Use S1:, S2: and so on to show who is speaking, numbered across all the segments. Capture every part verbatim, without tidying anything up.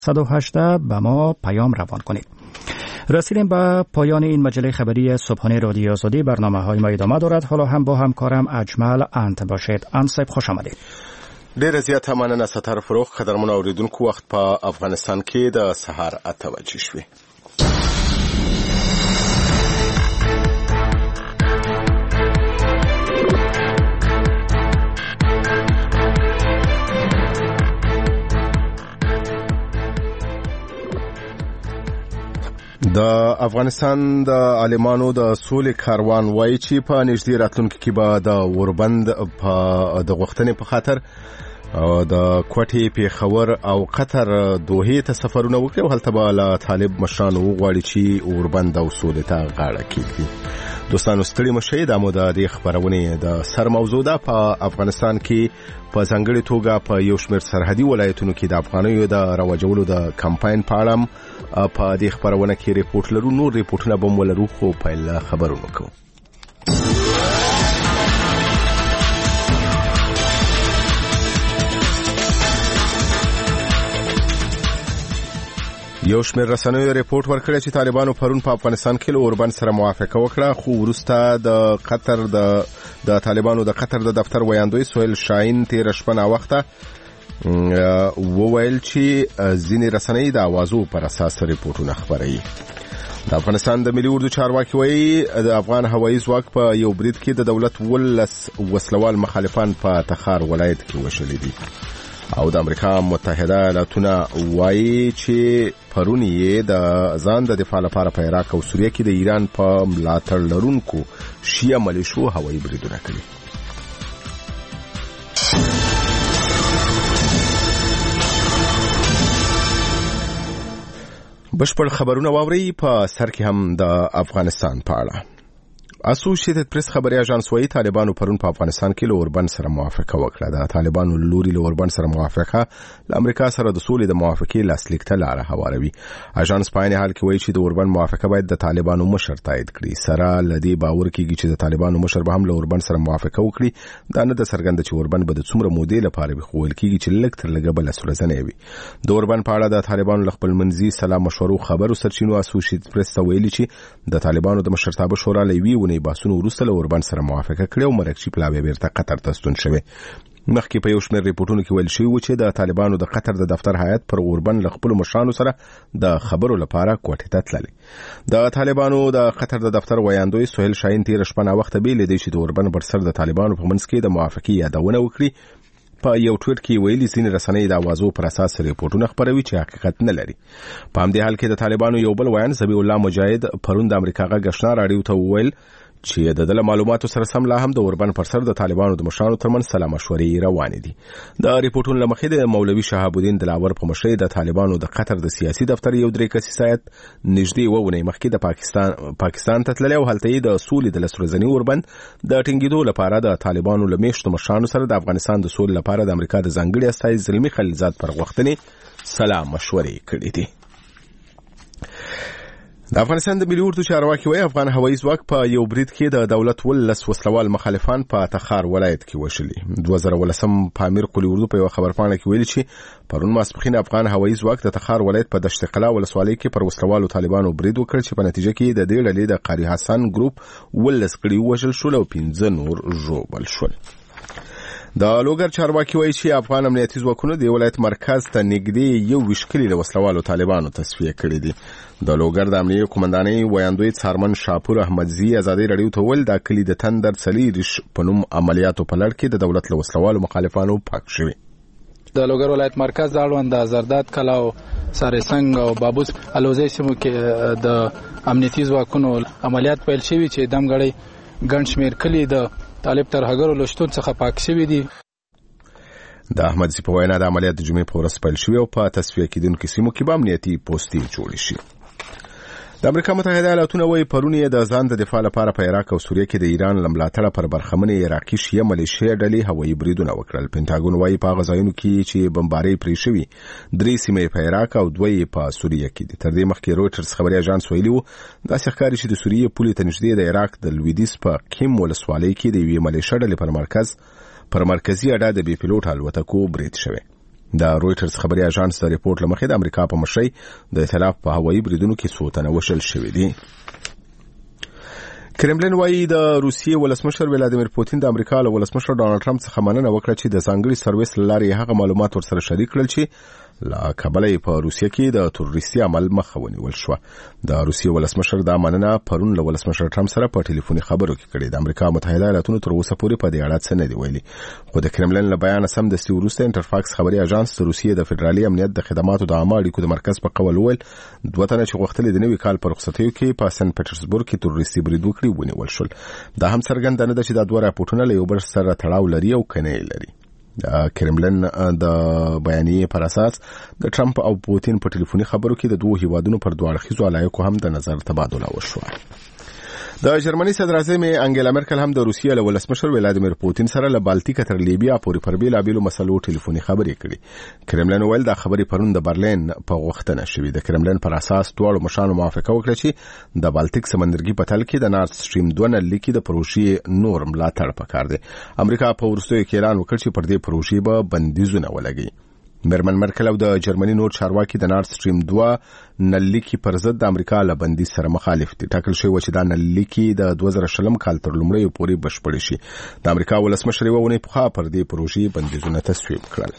S1: صد و هجده به ما پیام روان کنید. رسیدیم به پایان این مجله خبری صبحانه رادیو آزادی. برنامه های ما ادامه دارد. حالا هم با همکارم اجمل انت باشید. انصب خوش آمدید.
S2: ډېر زیات مننه ستر فروغ. قدرمنو اوریدونکو، وخت په افغانستان کې د سهار اته بجې شوې. د افغانستان د عالمانو د سولې کاروان وایي چې په نږدې راتلونکي کې به د اوربند په د غوښتنې په خاطر د کوټې پیښور او قطر دوحې ته سفرونه وکړي او هلته به له طالب مشرانو وغواړي چې اوربند او سولې ته غاړه کېږدي. دوستانو ستړي مشئ، دا مو د دې خبرونې د سر موضوع ده. په افغانستان کې په ځانګړې توګه په یو شمېر سرحدي ولایتونو کې د افغانیو د رواجولو د کمپاین په اړه په دې خبرونه کې ریپورت لرو. نور ریپورتونه به مو ولرو، خو پیل خبرونه کوو. یو شمېر رسنیو ریپورت ورکړی چې طالبانو پرون په افغانستان کې له اوربند سره موافقه وکړه، خو وروسته د قطر د د طالبانو د قطر د دفتر ویاندوی سهیل شاهین تېره شپه ناوخته وویل چې ځینې رسنۍ د اوازو پر اساس ریپورتونه خپروي. د افغانستان د ملي اردو چارواکي وایي د افغان هوایي ځواک په یو برید کې د دولت ولس وسلوال مخالفان په تخار ولایت کې وشلي دي. او د امریکا متحده ایالاتونه وایي چې پرون یې د ځان د دفاع لپاره په عراق او سوریه کې د ایران په ملاتړ لرونکو شیعه ملیشو هوایي بریدونه کړي. بشپړ خبرونه واوري. په سر کې هم د افغانستان په اړه اسوسییټډ پریس خبري اژانس وایي طالبانو پرون په افغانستان کې له اوربند سره موافقه وکړه. د طالبانو لوري له اوربند سره موافقه له امریکا سره د سولې د موافقې لاسلیک ته لاره هواروي. اژانس په عین حال کې وایي چې د اوربند موافقه باید د طالبانو مشر تایید کړي. سره لدی باور کېږي چې د طالبانو مشر به هم له اوربند سره موافقه وکړي. دا نه د څرګنده چې اوربند به د څومره مودې لپاره به خوول کېږي چې لږ تر لږه بل سورزنه وي. د اوربند په اړه د طالبانو له خپل منځي سلام مشورو خبرو سرچینو اسوسییټډ پریس ته ویلي چې د طالبانو د مشرتابه شورا لوي ونی باسونو وروسته له اوربند سره موافقه کړې او مرکچی پلاوی بیرته قطر ته ستون شوی. مخکې په یو شمېر ریپورتونو کې ویل شوی و چې د طالبانو د قطر د دفتر هیئت پر اوربند له خپلو مشرانو سره د خبرو لپاره کوټې ته تللی. د طالبانو د قطر د دفتر ویاندوی سهیل شاهین تېره شپه ناوخته بیلې دی چې د اوربند پر سر د طالبانو په منځ کې د موافقې یادونه وکړي. په یو ټویټ کې ویلي ځینې رسنۍ د اوازو پر اساس ریپورتونه خپروي چې حقیقت نه لري. په همدې حال کې د طالبانو یو بل ویان ذبیح الله مجاهد پرون د امریکا غږ آشنا راډیو ته وویل چې د دله معلوماتو سره سم لا هم د اوربند پر سر د طالبانو د مشرانو ترمنځ سلا مشورې روانې دي. د ریپورتونو له مخې د مولوي شهاب الدین دلاور په مشرۍ د طالبانو د قطر د سیاسي دفتر یو درې کسیز هیئت نږدې اوه اونۍ مخکې د پاکستان پاکستان ته تللی او هلته یې د سولې د لس ورځني اوربند د ټینګېدو لپاره د طالبانو له میشتو مشرانو سره د افغانستان د سولې لپاره د امریکا د ځانګړي استازي زلمي خلیلزاد پر غوښتنې سلا مشورې کړې دي. د افغانستان د ملي اردو چارواکي وایي افغان هوایي ځواک په یو برید کې د دولت ولس وسلوال مخالفان په تخار ولایت کې وشلي. دوه زره ولسم په امیر قلی اردو په یو خبرپاڼه کې ویلي چې پرون ماسپښین افغان هوایي ځواک د تخار ولایت په دشت قلا ولسوالۍ کې پر وسلوالو طالبانو برید وکړ چې په نتیجه کې د دې ډلې د قاری حسن ګروپ ولس کړي وژل شول او پنځه نور ژوبل شول. د لوګر چارواکي وایي چې افغان امنیتي ځواکونو د ولایت مرکز ته نږدې یو ویشت کلي له وسلوالو طالبانو تصفیه کړي دي. د لوګر د امنیتي قومندانۍ ویاندوی څارمن شاپور احمدزي ازادي راډیو ته ویل دا کلي د تندر څلي ریش په نوم عملیاتو په لړ کې د دولت له وسلوالو مخالفانو پاک شوي.
S3: د لوګر ولایت مرکز د اړوند د زرداد کلا او سارسنګ او بابوس الوزي سیمو کې د امنیتي ځواکونو عملیات پیل شوي چې دمګړی ګڼ شمېر کلي د طالب ترهګرو له شتون څخه پاک شوي دي.
S2: د احمدزي په وینا د عملیات د جمعې په ورځ پیل شوي او په تصفیه کېدونکو سیمو کې به امنیتي پوستې جوړې شي. د امریکا متحده ایالاتونه وایي پرون یې د ځان د دفاع لپاره په عراق او سوریه کې د ایران له ملاتړه پر برخمنې عراقي شیعه ملیشیا ډلې هوایي بریدونه وکړل. پینټاګون وایي په هغه ځایونو کې چې بمبارۍ پرې شوي درې سیمې په عراق او دوه یې په سوریه کې دي. تر دې مخکې رویټرز خبري اژانس ویلي و داسې ښکاري چې د سوریې پولې ته نږدې د عراق د لویدیځ په کیم ولسوالۍ کې د یوې ملیشیا ډلې پر مرکز پر مرکزي اډه د بي پیلوټ الوتکو برید شوی. د رويټرز خبري اژانس د ریپورت لمخې د امریکا په مشرۍ د ائتلاف په هوایي بریدونو کې څو تنه وشل شوي دي. کرملین وایي د روسیې ولسمشر ولادیمیر پوتین د امریکا له ولسمشر ډانلډ ټرمپ څخه مننه وکړه چې د ځانګړي سرویس له لارې هغه معلومات ورسره شریک کړل چې له کابل په روسیه کې د تروریستي عمل مخه ونیول شو. د روسیې ولسمشر دا مننه پرون له ولسمشر ټرمپ سره په ټلیفوني خبرو کې کړې. د امریکا متحده ایالاتونو تر اوسه پورې په دې اړه څه نه دی ویلي، خو د کرملین له بیان سم د سی وروسته انټرفاکس خبري اژانس د روسیې د فدرالي امنیت د خدماتو د عامه اړیکو د مرکز په قول ویل دوه تنه چې غوښتل د نوي کال په رخصتیو کې په سن پټرزبورګ کې تروریستي برید وکړي ونیول شول. دا هم څرګنده نه ده چې دا دوه راپورټونه له یو بل سره تړاو لري او کنه لري. د کرملین د بیانیې پر اساس د ټرمپ او پوتین په ټلیفوني خبرو کې د دوه هیوادونو پر دوه اړخیزو علایقو هم د نظر تبادله وشوه. د جرمني صدر اعظم انګیلا مرکل هم د روسیې له ولسمشر ولادیمیر پوتین سره له بالتیک تر لیبیا پورې پر بیلابیلو مسلو ټلیفوني خبرې کړې. کرملین ویل دا خبرې پرون د برلین په غوښتنه شوې. د کرملین پر اساس دواړو مشرانو موافقه وکړه چې د بالتیک سمندرګي په تل کې د نارت سټریم دوه نل کې د پروژې نور ملاتړ پکار دی. امریکا په وروستیو کې اعلان وکړ چې پر دې پروژې به بندیزونه ولګي. مرمن مرکل او د جرمني نور چارواکي د نارت سټریم دوه نللیکي پر ضد د امریکا له بندیز سره مخالف دي. ټاکل شوی و چې دا نللیکي د دوه زره شلم کال تر لومړیو پورې بشپړ شي. د امریکا ولسمشر یوه اونۍ پخوا پر دې پروژې بندیزونه تصویب کړل.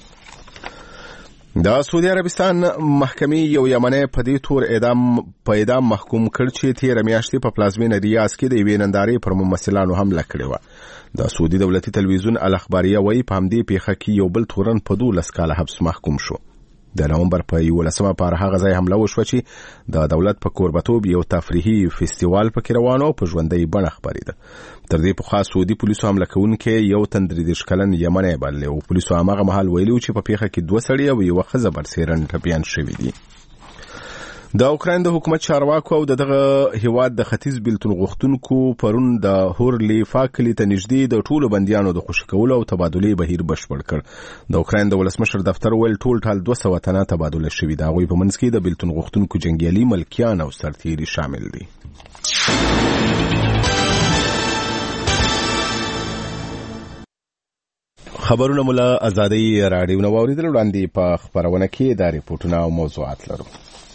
S2: د سعودي عربستان محکمې یو یمنی په دې تور اعدام په اعدام محکوم کړ چې تیر میاشتې په پلازمینه ریاض کې د یوې نندارې پر ممثلانو حمله کړې وه. د سعودي دولتي تلویزیون الاخباریه وایي په همدې پیښه کې یو بل تورن په دولس کاله حبس محکوم شو. د نومبر په یولسمه پر هغه ځای حمله وشوه چې د دولت په کوربتوب یو تفریحي فستیوال پکې روان او په ژوندۍ بڼه خپرېده. تر دې پخوا سعودي پولیسو حمله کوونکي یو تن درې دېرش کلن یمنی بللی او پولیسو هماغه مهال ویلي چې په پیښه کې دوه سړي او یوه ښځه برسېرن ټپیان شوي دي. د اوکراین د حکومت چارواکو او دغه هیواد د ختیځ بیلتون غوښتونکو پرون د هورلی فاکلی ته نږدې د ټولو بندیانو د خوشي کولو او تبادلې بهیر بشپړ کړ. د اوکراین د ولسمشر دفتر ویل ټول ټال دوه سوه تنه تبادله شوي. د هغوی په منځ کې د بیلتون غوښتونکو جنګیالي ملکیان او سرتیري شامل دي. خبرونه مولا ازادي راډیو نو اوریدل وړاندې په خبرونه کې د ریپورتونو او موضوعات لرو.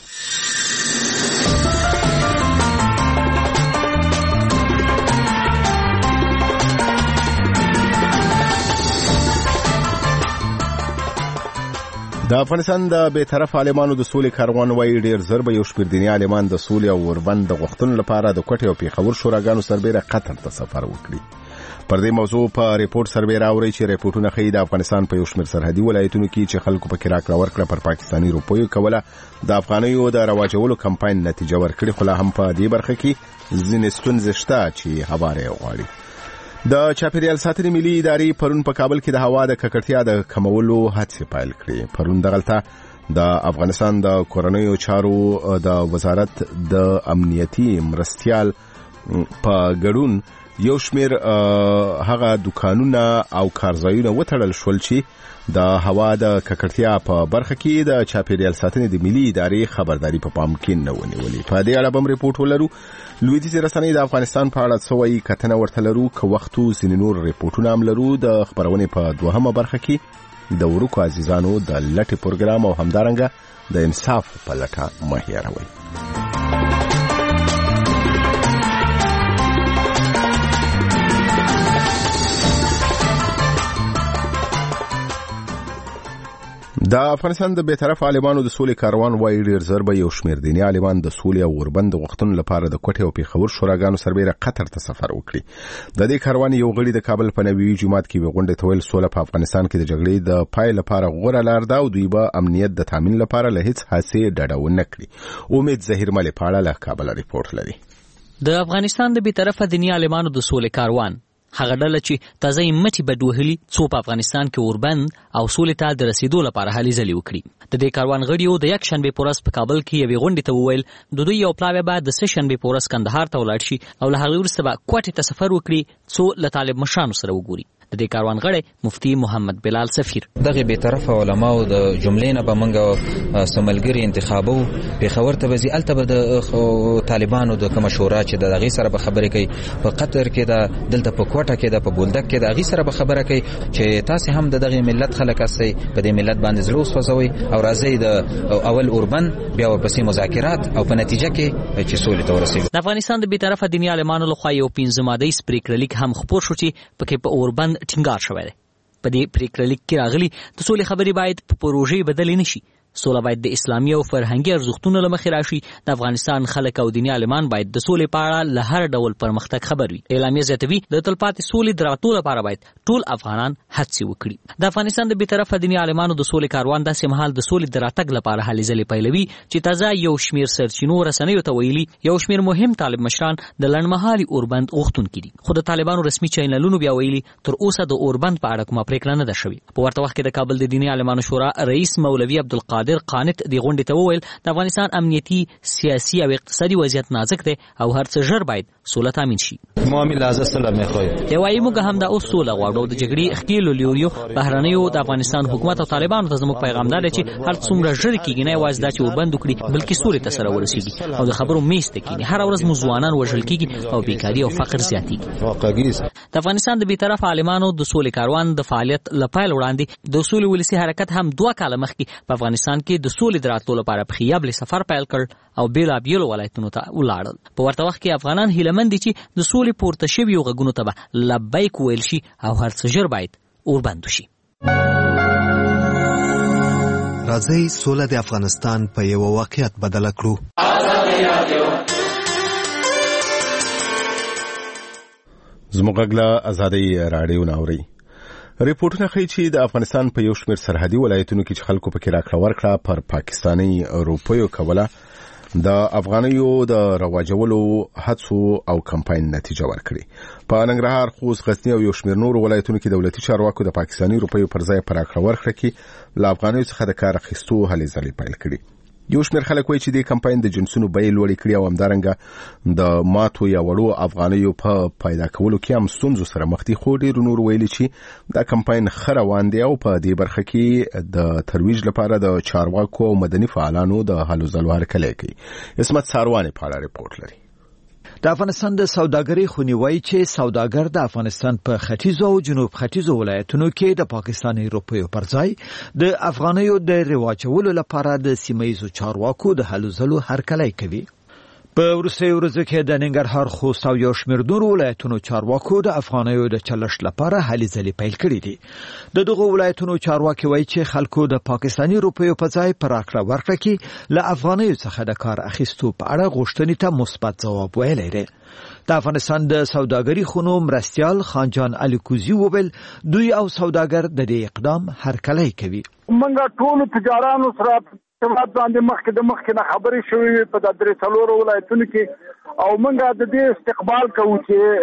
S2: د افغانستان د بی‌طرف عالمانو د سولې کاروان وایي ډېر زر به یو شمېر دیني عالمان د سولې او اوربند د غوښتنو لپاره د کوټې او پېښور شوراګانو سربیره قطر ته سفر وکړي. پر دې موضوع په ریپورت سربیره اوري چې ریپورتونه ښیي د افغانستان په یو شمېر سرحدي ولایتونو کې چې خلکو پکې راکړه ورکړه پر پاکستاني روپیو کوله د افغانیو د رواجولو کمپاین نتیجه ورکړي، خو لا هم په دې برخه کې ځینې ستونزې شته چې هواری غواړي. د چاپیریال ساتنې ملي ادارې پرون په کابل کې د هوا د ککړتیا د کمولو هڅې پیل کړې. پرون دغلته د افغانستان د کورنیو چارو د وزارت د امنیتي مرستیال په ګډون یو شمیر هغه دکانونه او کارځایونه وتړل شول چې د هوا د ککړتیا په برخه کې د چاپیریال ساتنې د ملي ادارې خبرداري په پام کې نه ونیولې. په دې اړه به ریپورت ولرو. لویدیځې رسنۍ د افغانستان په اړه څه وایي کتنه ورته لرو، که وخت و ځینې نور ریپورټونه هم لرو. د خبرونې په دوهمه برخه کې د ورکو عزیزانو د لټې پروګرام او همدارنګه د انصاف په لټه مه هېروئ. د افغانستان د بی‌طرف عالمانو د سولې کاروان وایي ډېر زر به یو شمېر دیني عالمان د سولې او اوربند د غوښتنو لپاره د کوټې او پېښور شوراګانو سربیره قطر ته سفر وکړي. د دې کاروان یو غړي د کابل په نوي جومات کې غونډې ته ویل سوله په افغانستان کې د جګړې د پای لپاره غوره لار ده او دوی به امنیت د تامین لپاره له هیڅ هڅې ډډه ونه کړي. امید ظهیر ملي په اړه له کابل ریپورت لري.
S4: د افغانستان د بی‌طرفه دیني عالمانو د سولې کاروان هغه ډله چې تازه یې مټې بډ وهلي څو په افغانستان کې اوربند او سولې ته د رسیدو لپاره هلې ځلې وکړي. د دې کاروان غړیو د یکشنبې په ورځ په کابل کې یوې غونډې ته وویل د دوی یو پلاوی به د سهشنبې په ورځ کندهار ته ولاړ شي او له هغې وروسته به کوټې ته سفر وکړي څو له طالب مشرانو سره وګوري. د دې کاروان غړی مفتي محمد بلال سفیر
S5: دغه به طرف علماء د جملې نه به منګه سملګری انتخابو پیښور ته وزي الته به د طالبانو د کوم شورا چې د غي سره به خبرې کوي په قطر کې د دلته په کوټه کې د په بولدک کې د غي سره به خبره کوي چې تاسو هم دغه ملت خلک اسئ په دې ملت باندې زلوس وسوي او راځي د اول اوربن بیا ورپسې مذاکرات او په نتیجه کې چې سولې ته ورسیږي. د
S4: افغانستان د بیطرفه دیني عالمانو لخوا یو پنځه ماده‌ای پریکړلیک هم خپور شو چې پکې په اوربند ټینګار شوی دی. په دې پریکړلیک کې راغلي د سولې خبرې باید په پروژې بدلې نشي. سوله باید د اسلامي او فرهنګي ارزښتونو له مخې راشي. د افغانستان خلک او دیني عالمان باید د سولې په اړه له هر ډول پرمختګ خبر وي. اعلامیه زیاتوي د تلپاتې سولې د راتلو لپاره باید ټول افغانان هڅې وکړي. د افغانستان د بیطرفه دیني عالمانو د سولې کاروان داسې مهال د سولې د راتګ لپاره هلې ځلې پیلوي چې تازه یو شمیر سرچینو رسنیو ته ویلي یو شمیر مهم طالب مشران د لنډمهالي اوربند غوښتونکي دي. خو د طالبانو رسمي چینلونو بیا ویلي تر اوسه د اوربند په اړه کومه پریکړه نه ده شوې. په ورته وخت کې د کابل د دیني عالمانو شورا رئیس مولوي عبدالقادر قانت د غونډې ته وویل د افغانستان امنیتي سیاسي او اقتصادي وضعیت نازک دی او هر څه ژر باید سوله تامین شي.
S5: معامل لازم سره مخوي
S4: دی وايي موږ هم د اوس سوله غواړو. د جګړې ښکیلو لیوریو بهرنیو د افغانستان حکومت او طالبانو ته زموږ پیغام دی چې هر څومره ژر کېږي نه یوازې دا چې اوربند وکړي بلکې سولې ته سره ورسیږي او د خبرو میز ته کېني. هر ورځ مو ځوانان وژل کېږي او بیکاري او فقر زیاتېږي. د افغانستان د بیطرفه عالمانو د سولې کاروان د فعالیت له پیل وړاندې د سولې ولسي حرکت هم دوه کاله مخکې په افغانستان کې د سولې د راتلو لپاره په خیابل سفر پیل کړ او بیل بیل ولایتونو ته ولاړل. په ورته وخت کې افغانان هیلمن دي چې د سولې پورته شویو غږونو ته به لبیک ویل شي او هر څه ژر باید اوربند شي.
S6: راځي سوله د افغانستان په یو واقعیت بدل کړو.
S2: زموږ غلا ازادي رادیو ناوري ریپورتونه ښیي چې د افغانستان په یو شمېر سرحدي ولایتونو کې چې خلکو پکې راکړه ورکړه پر پاکستاني روپیو کوله د افغانیو د رواجولو هڅو او کمپاین نتیجه ورکړي. په ننګرهار، خوست، غزنی او یو شمېر نورو ولایتونو کې دولتي چارواکو د پاکستاني روپیو پر ځای پر راکړه ورکړه کې له افغانیو څخه د کار اخیستو هلې ځلې پیل کړي. یو شمېر خلک وایي چې دې کمپاین د جنسونو بیې لوړې کړي او همدارنګه د ماتو یا وړو افغانیو په پیدا کولو کې هم ستونزو سره مخ دي. خو ډېرو نورو ویلي چې دا کمپاین ښه روان دی او په دې برخه کې د ترویج لپاره د چارواکو او مدني فعالانو د هلو ځلو هرکلی کوي. عصمت ساروانې په اړه ریپورټ لري.
S7: د افغانستان د سوداګرۍ خونی وایي چې سوداګر د افغانستان په ختیځو او جنوب ختیځو ولایتونو کې د پاکستاني روپیو پر ځای د افغانیو د رواجولو لپاره د سیمه‌ییزو چارواکو د هلو ځلو هرکلی کوي. په وروستیو ورځو کې د ننګرهار، خوست او یو شمېر نورو ولایتونو چارواکو د افغانیو د چلښت لپاره هلې ځلې پیل کړي دي. د دغو ولایتونو چارواکي وایي چې خلکو د پاکستاني روپیو په ځای په راکړه ورکړه کې له افغانیو څخه د کار اخیستو په اړه غوښتنې ته مثبت ځواب ویلی دی. د افغانستان د سوداګرۍ خونو مرستیال خانجان علي کوزي وویل دوی او سوداګر د دې اقدام هرکلی کوي.
S8: موږ ټول تجارانو سره سمات باندې مخکې د مخکې نه خبرې شوې په د درې څلورو ولایتونو کې او موږ د دې استقبال کوو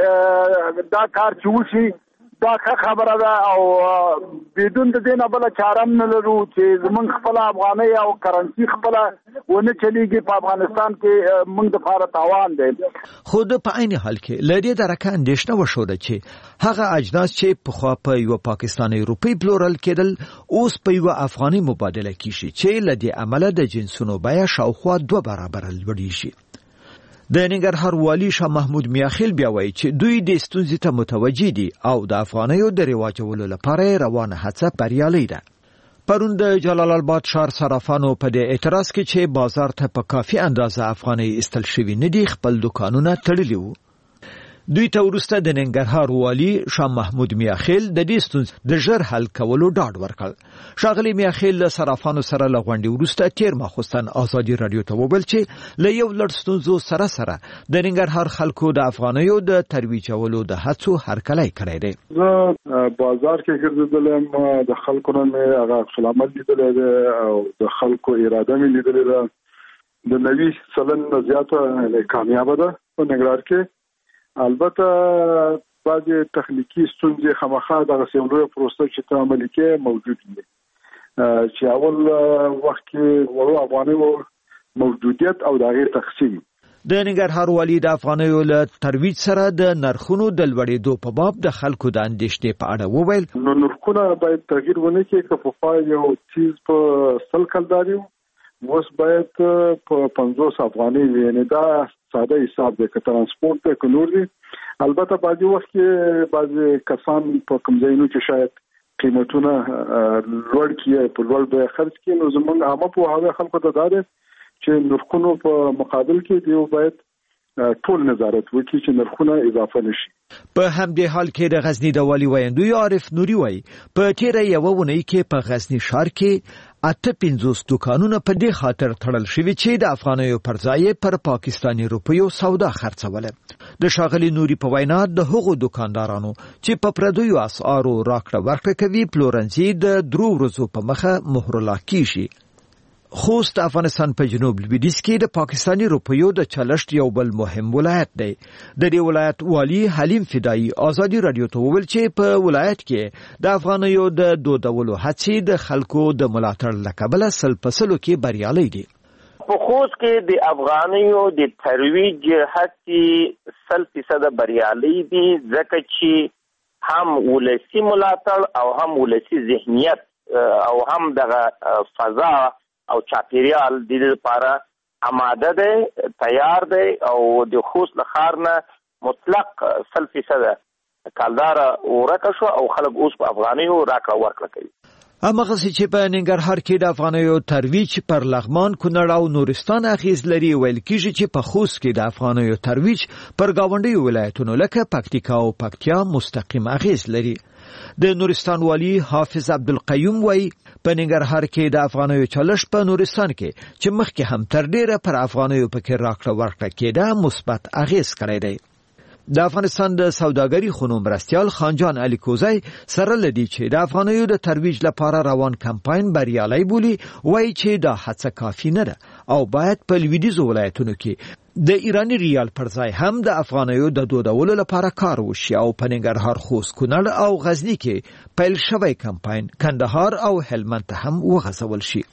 S8: چې دا کار چې وشي دا خبره ده او بدون د دې نه بل چاره نه لرو چې زمونږ خپل افغاني او کرنسي خپل ونه چلیږي په افغانستان کې موږ د لپاره تاوان دی.
S7: خود په عین حال کې لدې درکه اندېښنه وشوده چې هغه اجناس چې په خوا په یو پاکستاني روپی پلورل کېدل اوس په یو افغاني مبادله کیږي چې لدې عمله د جنسونو بیه شاوخوا دوه برابر لوړی شي. د ننګرهار والی شاه محمود میاخیل بیا وایي چې دوی د ستونزې ته متوجه دي او د افغانیو د رواجولو لپاره روانه هڅه بریالۍ ده. پرون د جلال آباد ښار صرافانو په دې اعتراض کې چې بازار ته په کافي اندازه افغاني استل شوي نه دي خپل دکانونه تړلي وو. دوی ته وروسته د ننګرهار والی شاه محمود میاخیل د دې ستونزې د ژر حل کولو ډاډ ورکړ. ښاغلي میاخیل له صرافانو سره له غونډې وروسته تیر ماخوستن ازادي رادیو ته وویل چې له یو لړ ستونزو سره سره د ننګرهار خلکو د افغانیو د ترویجولو د هڅو هرکلی کړی دی.
S8: زه بازار کې ګرځېدلم، د خلکو نه مې هغه عکس العمل لیدلی دی او د خلکو اراده مې لیدلې ده. د نوي سلن نه زیاته کامیابه ده په ننګرهار کې. البته بعضې تخنیکی ستونزې خامخا دغه یو لویه پروسه چې ته عملي کې موجود دي چې اول وخت کې وړو افغانیو موجودیت او د هغې تقسیم
S7: د ننګرهار والي د افغانیو له ترویج سره د نرخونو د لوړېدو په باب د خلکو د اندېښنې په اړه وویل.
S8: نو نرخونه باید تغییر ونه کړي که په پای یو چیز په سل کلداري اوس باید په پنځوس افغانۍ وي، یعنې دا ساده حساب دی که ترانسپورټ دی که نور دی. البته بعضې وخت کې بعضې کسان په کوم ځایونو کې شاید قیمتونه لوړ کړي، په لوړ بیه خرڅ کړي. نو زموږ عامه پوهاوی خلکو ته دا دی چې نرخونو په مقابل کې دیو باید ټول نظارت وکړي چې نرخونه اضافه نشي.
S7: په همدې حال کې د غزنی د والي ویندوی عارف نوري وایي په تیره یوه اونۍ کې په غزنی ښار کې اته پنځوس دوکانونه په دې خاطر تړل شوي چې د افغانیو پر ځای پر پاکستاني روپیو سودا خرڅوله. د ښاغلي نوري په وینا د هغو دوکاندارانو چې په پردیو اسعارو راکړه ورکړه کوي پلورنځي د درو ورځو په مخه مهرلا کیږي. خوست افغانستان په جنوب لویدیځ کې د پاکستاني روپیو د چلښت یو بل مهم ولایت دی. د دې ولایت والی حلیم فدایی ازادي رادیو ته وویل چې په ولایت کې د افغانیو د دودولو هڅې د خلکو د ملاتړ له کبله سل په سلو کې بریالي دي.
S9: په خوست کې د افغانیو د ترویج هڅې سل فیصد بریالي دي ځکه چې هم ولسی ملاتړ او هم ولسی ذهنیت او هم دغه فضا او چاپیریال د دې لپاره آماده دی، تیار دی او د خوست له ښار نه مطلق سل فیصد کلداره ورکه شو او خلک اوس په افغانیو راکړه ورکړه کوي.
S7: همغسې چې په ننګرهار کې د افغانیو ترویج پر لغمان، کونړ او نورستان اغیز لري، ویل کېږي چې په خوست کې د افغانیو ترویج پر ګاونډیو ولایتونو لکه پکتیکا او پکتیا مستقیم اغیز لري. د نورستان والی حافظ عبدالقیوم وایي په ننګرهار کې د افغانیو چلښت په نورستان کې چې مخکې هم تر ډیره پر افغانیو پکې راکړه ورکړه کېده مثبت اغیز کړی دی. د افغانستان د سوداګري خونو مرستیال خانجان علي کوزی سره لدی چې د افغانیو د ترویج لپاره روان کمپاین بریالي بولی، وایي چې دا هڅه کافي نه ده او باید په لویدیځو ولایتونو کې د ایرانی ریال پر ځای هم د افغانیو د دودولو لپاره کار وشي او په ننګرهار، خوست، کونړ او غزنی کې پیل شوی کمپاین کندهار او هلمند ته هم وغځول شي.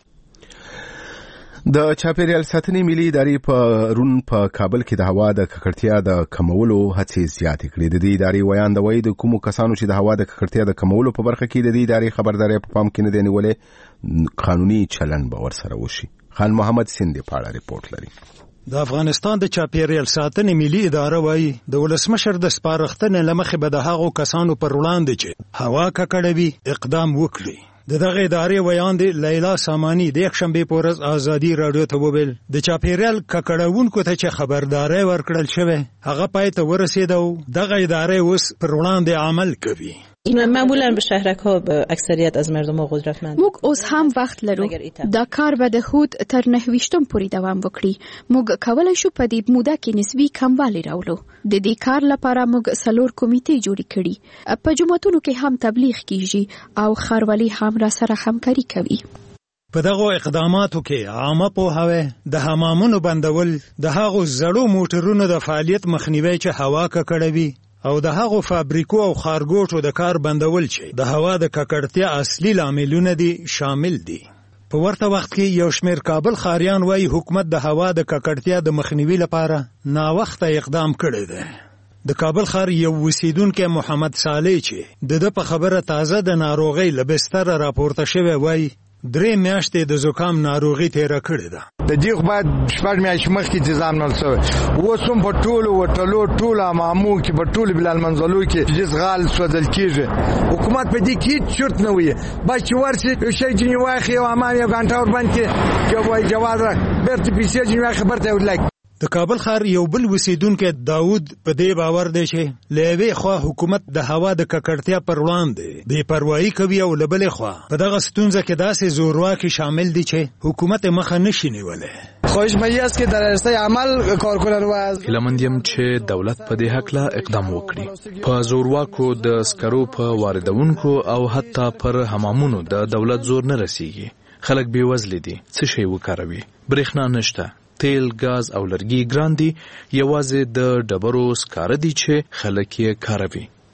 S2: د چاپیریال ساتنې ملي ادارې په رون په کابل کې د هوا د ککړتیا د کمولو هڅې زیاتې کړې. د دې ادارې ویان د وایي د کومو کسانو چې د هوا د ککړتیا د کمولو په برخه کې د دې ادارې خبرداري په پام کې نه دی نیولې، قانوني چلن به ورسره وشي. خان محمد سیندې په اړه ریپورت لري.
S10: د افغانستان د چاپیریال ساتنې ملي اداره وایي د ولسمشر د سپارښتنې له مخې به د هغو کسانو پر وړاندې چې هوا ککړوي اقدام وکړي. د دغه ادارې ویان دی لیلا سامانی د یکشنبې په ورځ ازادي رادیو ته وویل د چاپیریال ککړونکو ته چې خبرداری ورکړل شوی هغه پای ته ورسېد او دغه ادارې اوس پر وړاندې عمل کوي.
S11: معمولا به شهرک‌ها به اکثریت از مردم ها قدرتمند.
S12: موږ اوس هم وخت لرو. دا کار به د هود تر نهه ویشتم پورې دوام وکړي. موږ کولای شو په دې موده کې نسبي کموالی راولو. د دې کار لپاره موږ څلور کمیټې جوړې کړي. په جمعتونو کې هم تبلیغ کیږي او ښاروالي هم را سره همکاري کوي.
S10: په دغه اقداماتو کې عامه پوهاوی، د حمامونو بندول، د هغو زړو موټرونو د فعالیت مخنیوی چې هوا ککړوي او د هغو فابریکو او خارګوټو د کار بندول چې د هوا د ککړتیا اصلي لاملونه دي شامل دي. په ورته وخت کې یو شمېر کابل ښاریان وایي حکومت د هوا د ککړتیا د مخنیوي لپاره ناوخته اقدام کړی دی. د کابل ښار یو اوسیدونکی محمد صالح چې د ده په خبره تازه د ناروغۍ له بستره راپورته شوی وایي درې میاشتې د زکام ناروغي تیره کړې ده.
S13: د دې خو باید شپږ میاشتې مخکې تنظیم نه شوی. اوس هم په ټولو وټلو ټولو حمامو کې په ټولو بلال منزلو کې جز غال سوځل کېږي. حکومت په دې کې هېڅ چرت نه وایي. باید چې ورسي یو شی ځینې واخلي یو حمام یو ګنټه ورباندې کړي یو وایي جواز بېرته پیسې ځینې واخلي بېرته یې ورلګي.
S10: د کابل ښار یو بل اوسیدونکی داود په دې باور دی چې له یوې خوا حکومت د هوا د ککړتیا پر وړاندې بې پروایي کوي او له بلې خوا په دغه ستونزه کې داسې زورواکي شامل دي چې حکومت یې مخه نشي نیولی.
S13: خواهش مې است که در راسته عمل کارکنان و از
S14: هیله‌مند یم چې دولت په دې هکله اقدام وکړي. په زورواکو د سکرو په واردونکو او حتی پر حمامونو د دولت زور نه رسیږي. خلک بې وزلي دي، څه شی وکاروي؟ برېښنا نشته، تیل، ګاز او لرګي ګران دي. یوازې د ډبرو سکاره دي چې خلک یې کاروي.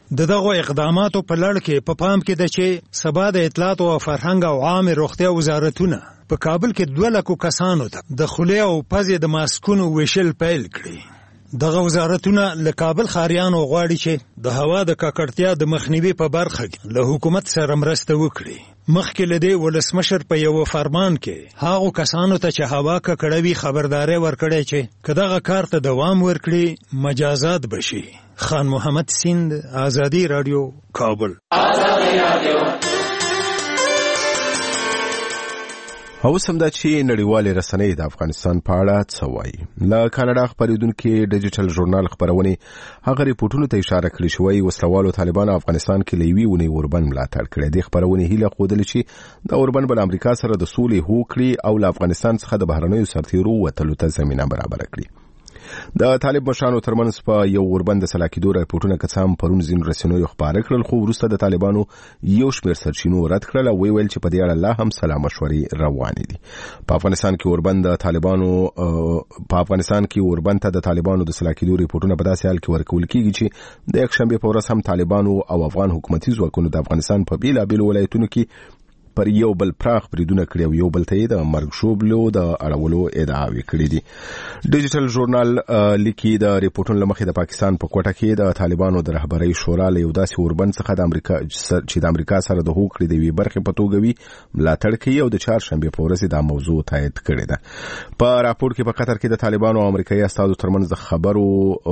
S10: د دغو اقداماتو په لړ کې په پام کې ده چې سبا د اطلاعات او فرهنګ او عامه روغتیا وزارتونه په کابل کې دوه لکو کسانو ته د خولې او پزې د ماسکونو ویشل پیل کړي. دغه وزارتونه له کابل ښاریانو غواړي چې د هوا د ککړتیا د مخنیوي په برخه کې له حکومت سره مرسته وکړي. مخکې له دې ولسمشر په یو فرمان کې هغو کسانو ته چې هوا ککړه وي خبرداری ورکړی چې که دغه کار ته دوام ورکړي مجازات بشي. خان محمد سیند، آزادی رادیو، کابل.
S2: آزادی رادیو. اوس هم دا چې نړیوالې رسنۍ د افغانستان په اړه څه وایي. له کاناډا خپرېدونکي ډیجیټل ژورنال خپرونې هغه ریپورټونو ته اشاره کړې چې وایي وسلوالو طالبانو افغانستان کې له یوې اونۍ اوربند ملاتړ کړی. دې خپرونې هیله ښودلې چې د اوربند به له امریکا سره د سولې هوډ کړي او له افغانستان څخه د بهرنیو سرتیرو وتلو ته زمینه برابره کړي. د طالب مشرانو ترمنځ په یو اوربند د سلا کېدو راپورټونه که څه هم پرون ځینو رسنیو خپاره کړل، خو وروسته د طالبانو یو شمېر سرچینو رد کړل او ویل چې په دې اړه لا هم سلا مشورې روانې دي. په افغانستان کې اوربند د طالبانو په افغانستان کې اوربند ته د طالبانو د سلا کېدو ریپورټونه په داسې حال کې ورکول کېږي چې د یکشنبې په ورځ هم طالبانو او افغان حکومتي ځواکونو د افغانستان په بېلابېلو ولایتونو کې پر یو بل پراخ بریدونه کړي او یو بل ته یې د مرګ شوبلو د اړولو ادعاوې کړې دي. ډیجیټل ژورنال لیکي د ریپورټونو له مخې د پاکستان په کوټه کې د طالبانو د رهبرۍ شورا له یو داسې اوربند څخه د امریکا چې د امریکا سره د هوکړې د یوې برخې په توګه وي ملاتړ کوي او د چهارشنبې په ورځ دا موضوع تایید کړې ده. په راپور کې په قطر کې د طالبانو او امریکایي استازو ترمنځ د خبرو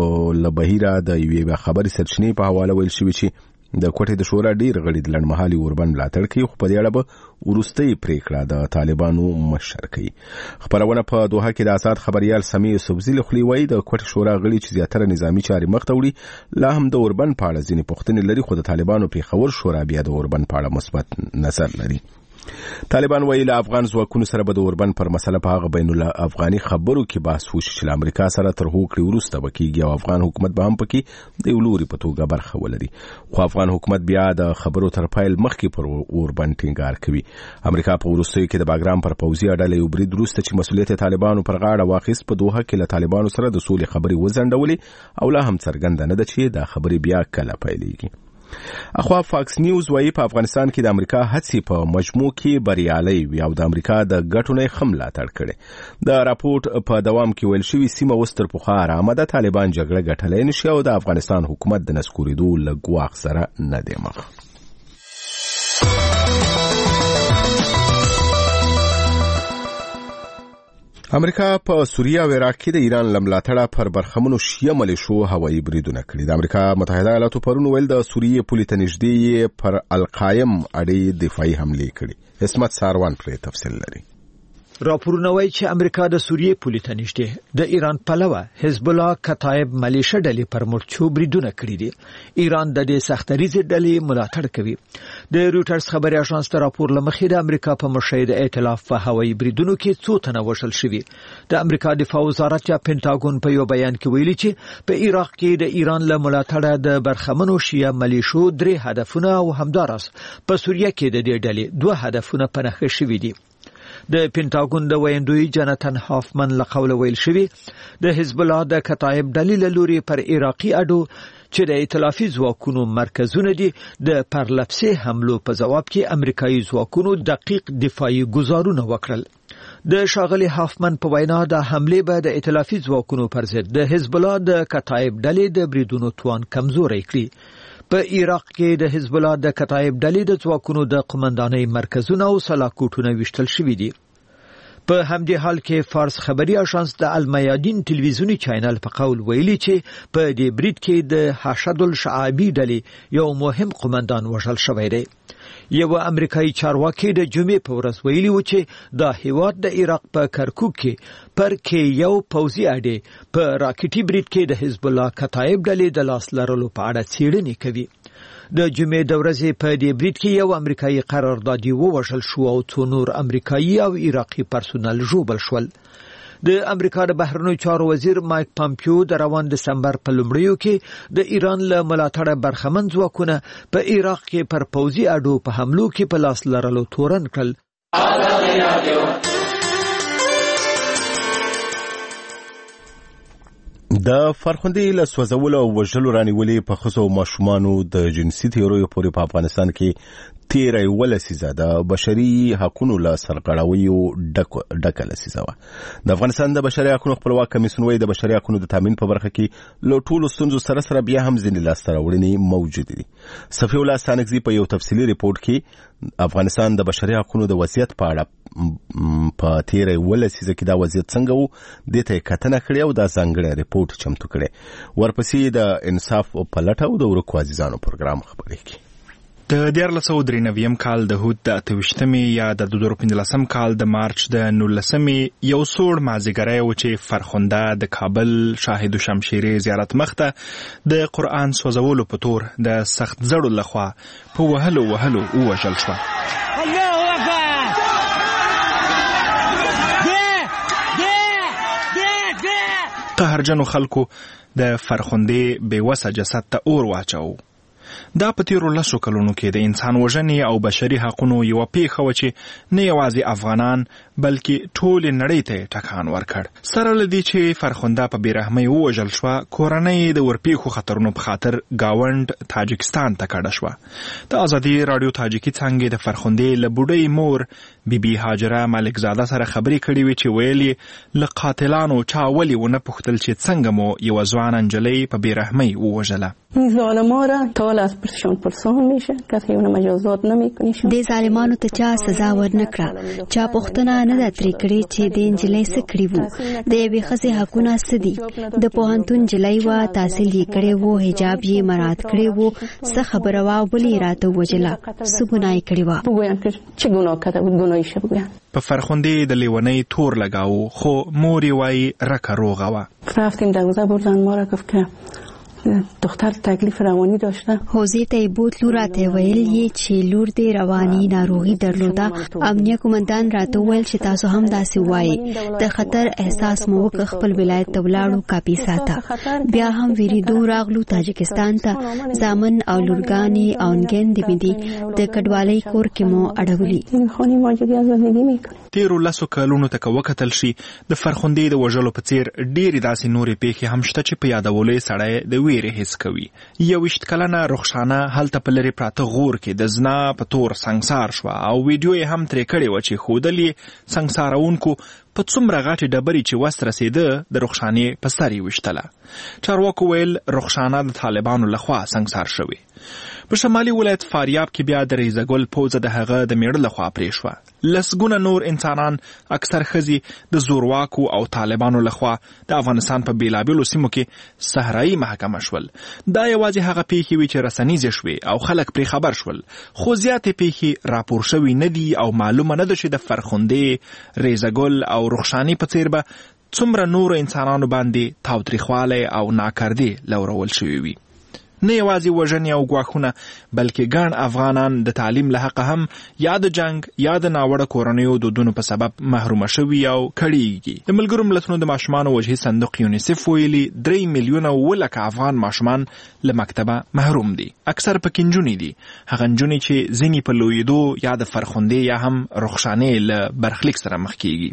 S2: له بهیره د یوې خبري سرچینې په حواله ویل شوي چې د کوټې د شورا ډیر غړي د لړمحالي اوربند ملاتړ کوي، خو په دې اړه به وروستۍ پریکړه د طالبانو مشر کوي. خبرونه په دوحه کې د آزاد خبريال سمیع یوسفزي له خولې وایي د کوټې شورا غړي چې زیاتره نظامی چارې مخ ته وړي لا هم د اوربند په اړه ځینې پوښتنې لري، خو د طالبانو پیښور شورا بیا د اوربند په اړه مثبت نظر لري. طالبان وایي له افغان ځواکونو سره به د اوربند پر مسله په هغه بین الافغاني خبرو کې بحث وشي چې له امریکا سره تر هوکړې وروسته به کېږي او افغان حکومت به هم پکې د یو لوري په توګه برخه ولري. خو افغان حکومت بیا د خبرو تر پیل مخکې پر اوربند ټینګار کوي. امریکا په وروستیو کې د باګرام پر پوځي اډلې یو برید وروسته چې مسؤلیت طالبانو پر غاړه واخیست په دوحه کې له طالبانو سره د سولې خبرې وځنډولې او لا هم څرګنده نه ده چې دا خبرې بیا کله پیلېږي. اخوا فاکس نیوز وایي په افغانستان کې د امریکا هڅې په مجموع کې بریالۍ وي او د امریکا د ګټو نه هم ملاتړ کړي. د راپورټ په دوام کې ویل شوي سیمه اوس تر پخوا ارامه ده، طالبان جګړه ګټلی نشي او د افغانستان حکومت د نسکورېدو له ګواښ سره نه دی مخ. امریکا په سوریه او عراق کې د ایران له ملاتړه پر برخمنو شیعه ملیشو هوایي بریدونه کړي. د امریکا متحده ایالاتو پرون ویل د سوریې پولې ته نږدې پر القایم اډې دفاعي حملې کړي. عصمت ساروان پرې تفصیل لري.
S7: راپورونه وایي چې امریکا د سوریې پولې ته نږدې د ایران پلوه حزب الله کتایب ملیشه ډلې پر مرچو بریدونه کړي دي. ایران د دې سختریزې ډلې ملاتړ کوي. د رویټرز خبري اژانس د راپور لمخې د امریکا په مشهد ائتلاف په هوایي بریدونو کې څو تنه وژل شوي. د امریکا دفاع وزارت یا پینټاګون په یو بیان کې ویلي چې په عراق کې د ایران له ملاتړه د برخمنو شیعه ملیشو درې هدفونه او همداراز په سوریه کې د دې ډلې دوه هدفونه په نښه شوي دي. د پینټاګون د ویندوی جنتن هافمن له قوله ویل شوی د حزب الله د کتایب دلیل لوري پر عراقي اډو چې د ائتلافي ځواکونو مرکزونه دي د پرلپسې حملو په جواب کې امریکایي ځواکونو دقیق دفاعي گزارونه وکړل. د شاغلي هافمن په وینا د حمله به د ائتلافي ځواکونو پر ضد د حزب الله د کتایب ډلې د بریدونو توان کمزوري کړی. په عراق کې د حزب الله د کتایب ډلې د ځواکونو د قومندانۍ مرکزونه او سلاکوټونه وشتل شوي دي. په همدې حال کې فارس خبري اژانس د المیادین ټلویزیونی چینل په قول ویلي چې په دې برید کې د حشد الشعابي ډلې یو مهم قومندان وژل شوی دی. یو امریکایي چارواکي د جمعې په ورځ ویلي و چې د هیواد د عراق په کرکوک کې پر کې یو پوځي اډې په راکټي برید کې د حزب الله کتایب ډلې د لاس لرلو په اړه څېړنې کوي. د جمعې د ورځې په دې برید کې یو امریکایي قراردادي ووژل شو او څو نور امریکایي او عراقي پرسونل ژوبل شول. د امریکا د بهرنیو چارو وزیر مایک پامپیو د روان دسمبر په لومړیو کې د ایران له ملاتړه برخمن ځواکونه په عراق کې پر پوځي اډو په حملو کې په لاس لرلو تورن کړل.
S2: د فرخندې له سوځولو او وژلو رانیولې په ښځو او ماشومانو د جنسي تیرویو پورې په افغانستان کې تیره یوله سیزه د بشري حقونو له سرغړاویو ډکه لسیزه وه. د افغانستان د بشري حقونو خپلواک کمیسیون وایي د بشري حقونو د تامین په برخه کې له ټولو ستونزو سره سره بیا هم ځینې لاسته راوړنې موجودې دي. صفي الله ستانکزي په یو تفصیلي ریپورت کې افغانستان د بشري حقونو د وضعیت په اړه په تیره یوله سیزه کې دا وضعیت څنګه و دې ته یې کتنه کړې او دا ځانګړی ریپورت چمتو کړی. ورپسې د انصاف په لټه او د ورکو عزیزانو پروګرام خبرې کوي.
S15: د دیارلس سوه درې نویم کال د هود د اته ویشتمې یا د دوه زره پنځلسم کال د مارچ د نولسمې یو سوړ مازیګری و چې فرخنده د کابل شاهد شمشیرې زیارت مخته د قرآن سوځولو په تور د سخت زړو لخوا په وهلو وهلو ووژل شوه. قهرجنو خلکو د فرخندې بېوسه جسد ته اور واچاوه. دا په تیرو لسو کلونو کې د انسان وژنې او بشري حقونو یوه پیښه وه چې نه یوازې افغانان بلکې ټولې نړۍ ته ټکان ورکړ. سره له دې چې فرخنده په بېرحمۍ ووژل شوه، کورنۍ د ورپېښو خطرونو په خاطر ګاونډ تاجکستان ته کډه شوه. د ازادي راډیو تاجکي څانګې د فرخندې له بوډۍ مور بی بی هاجره ملکزاده سره خبرې کړې وې چې ویل یې له قاتلانو چا ولې ونه پوښتل چې څنګه مو یوه ځوانه نجلۍ په بېرحمۍ ووژله.
S16: این ظالما را تا از پرسشون پرسان میشه، کسی اون مجازات نمیکنه.
S17: د ظالمانو ته چا سزا ورنکړه، چا پوښتنه نه ده ترې کړې چې د نجلۍ څه کړي وو، د یوې ښځې حقونه څه دي. د پوهنتون نجلۍ وه، تحصیل یې کړی وو، حجاب یې مراعات کړی وو، څه خبره وه ولې یې راته ووژله، څه ګناه یې کړې وه.
S16: چه گناه کرده بود گناهیشه بگوین.
S15: په فرخندې د لیونۍ تور لګاو، خو مور یې وایي رکه روغه وه.
S16: رفتیم دوازده بردن ما را گفت که دختر تکلیف روانی داشته.
S17: حوزې ته یې بوتلو، راته ویل یې چې لور دې رواني ناروغي درلوده. امنیه قومندان راته وویل چې تاسو هم داسې وایئ. د خطر احساس مو وکړ، خپل ولایت ته ولاړو، کاپي ساته. بیا هم ویریدو راغلو تاجکستان ته. زامن او لورګانې او نګندې مې دي، د کډوالۍ کور کې مو اړولي.
S15: تیرو لسو کلونو ته که وکتل شي، د فرخندې د وژلو په څیر ډېرې داسې نورې پیښې هم شته چې په یادولو یې سړی د ویرې حس کوي. یوویشت کلنه رخشانه هلته په لرې پراته غور کې د زنا په تور سنګسار شوه او ویډیو یې هم ترې کړې وه چې ښودل یې سنګسارونکو په څومره غټې ډبرې چې وس رسېده د رخشانې په سر یې ویشتله. چارواکو ویل رخشانه د طالبانو لخوا سنګسار شوې. په شمالي ولایت فاریاب کې بیا د ریزه ګل پوځه د هغه د میړه لخوا پرې شوه. لسګونه نور انسانان، اکثر ښځې، د زورواکو او طالبانو لخوا د افغانستان په بېلابېلو سیمو کې صحرایي محکمه شول. دا یوازې هغه پیښې وې چې رسنیزې شوې او خلک پرې خبر شول، خو زیاتې پیښې راپور شوي نه دي او معلومه نه ده چې د فرخندې، ریزه ګل او رخشانې په څیر به څومره نورو انسانانو باندې تاوتریخوالی او ناکردې لورول شوي وي. نه یوازې وژنې او ګواښونه بلکې ګڼ افغانان د تعلیم له حقه هم یا د جنگ یا د ناوړه کورنیو دودونو په سبب محرومه شوي او کړېږي. د ملګرو ملتونو د ماشومانو وجهي صندوق یونیسف ویلي درې میلیونه اووه لکه افغان ماشومان له مکتبه محروم دي. اکثر پکې نجونې دي، هغه نجونې چې ځینې په لویېدو یا د فرخندې یا هم رخشانې له برخلیک سره مخ کېږي.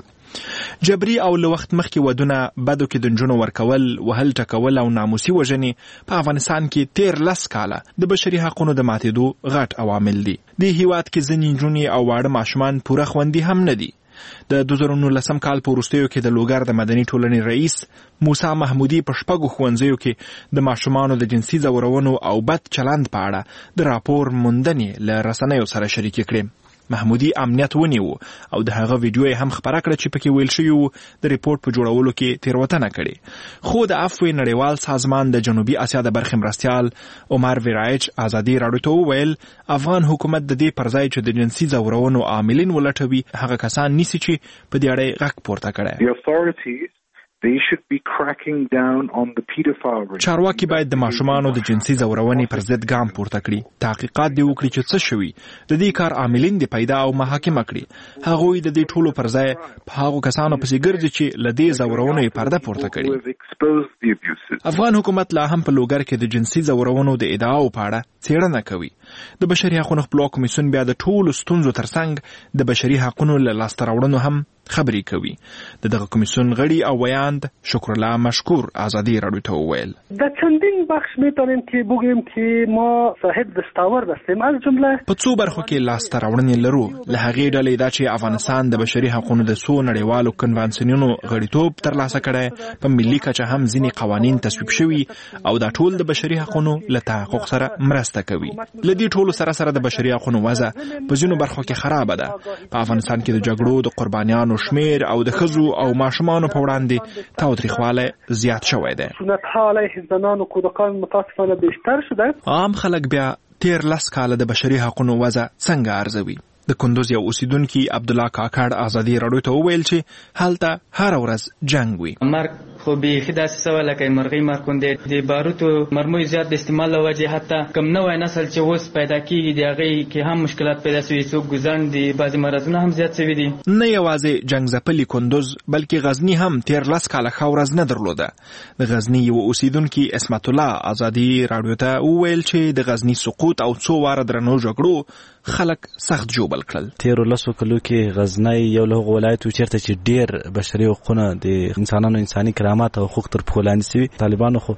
S15: جبري او له وخت مخکې ودونه، بدو کې د نجونو ورکول، وهل ټکول او ناموسي وژنې په افغانستان کې تیر لس کاله د بشري حقونو د ماتېدو غټ عوامل دي. دې هیواد کې ځینې نجونې او واړه ماشومان پوره خوندي هم نه دي. د دوه زره نولسم کال په وروستیو کې د لوګر د مدني ټولنې رئیس موسی محمودي په شپږو ښوونځیو کې د ماشومانو د جنسي ځورونو او بد چلند په اړه د راپور موندنې له رسنیو سره شریکې کړې. محمودي امنیت ونیو او د هغه ویډیو هم خبره کړه چې پکې ویل شوی و د ریپورت په جوړولو کې تېروتنه کړې. خو د عفو نړیوال سازمان د جنوبي اسیا د برخې مرستیال عمر ویرایچ ازادي راډیو ته وویل افغان حکومت د دې پر ځای چې د جنسي ځورونو عاملین ولټوي، هغه کسان نیسي چې په دې اړه غږ پورته کړی.
S18: They should be cracking down on the pedophile ring.
S15: چارواکي باید د ماشومانو د جنسي ځورونې پر ضد ګام پورته کړي، تحقیقات دې وکړي چې څه شوي، د دې کار عاملین دې پیدا او محاکمه کړي. هغوی د دې ټولو پر ځای په هغو کسانو پسې ګرځي چې له دې ځورونو یې پرده پورته کړي.
S18: expose the abuses.
S15: افغان حکومت لا هم په لوګر کې د جنسي ځورونو د ادعاو په اړه څېړنه کوي. د بشري حقوقو خپلواک کمیسیون بیا د ټولو ستونزو ترڅنګ د بشري حقوقو له لاسته راوړنو هم خبرې کوي. د دغه کمیسیون غړي او ویاند شکر الله مشکور آزادی راډیو ته وویل
S19: در چندین بخش میتونیم که بگیم که ما صاحب دستاورد هستیم. از جمله
S15: په څو برخو کې لاسته راوړنې لرو. له هغې ډلې دا چې افغانستان د بشري حقوقو د څو نړیوالو کنوانسیونونو غړیتوب ترلاسه کړی، په ملي کچه هم ځینې قوانین تصویب شوي او دا ټول د بشري حقوقو له تحقق سره مرسته کوي. له دې ټولو سره سره د بشري حقوقو وضع په ځینو برخو کې خرابه ده. په افغانستان کې د جګړو د قربانیانو شمیر او د ښځو او ماشومانو په وړاندې تاوتریخوالی زیات شوی دی.
S19: سنت‌ها علیه زنان و کودکان متاسفانه بیشتر شده.
S15: عام خلک بیا تیر لس کاله د بشري حقوقو وضع څنګه ارزوي. د کندوز یو اوسیدونکي عبدالله کاکړ آزادي راډیو ته وویل چې هلته هره ورځ جنګ وي.
S20: مرګ خو بیخي داسې سوی لکه مرغۍ مرکوندې د باروتو مرمۍ زیات د استعمال له وجې حتی کم نوی نسل چې اوس پیدا کېږي د هغې کې هم مشکلات پیدا شوي، څوک ګوزڼ دي، بعضې مرضونه هم زیات شوي دي.
S15: نه یوازې جنګ ځپلي کندوز بلکې غزني هم تیر لس کاله ښه ورځ نه درلوده. د غزني یو اوسیدونکي اسمت الله آزادي راډیو ته وویل چې د غزني سقوط او څو واره درنو جګړو خلک سخت جوبل کړل.
S21: تیرو لسو کلو کې غزنی یو له هغو ولایتو چېرته چې ډېر بشري حقونه د انسانانو انساني کرامات او حقوق تر پښو لاندې سوي. طالبانو خو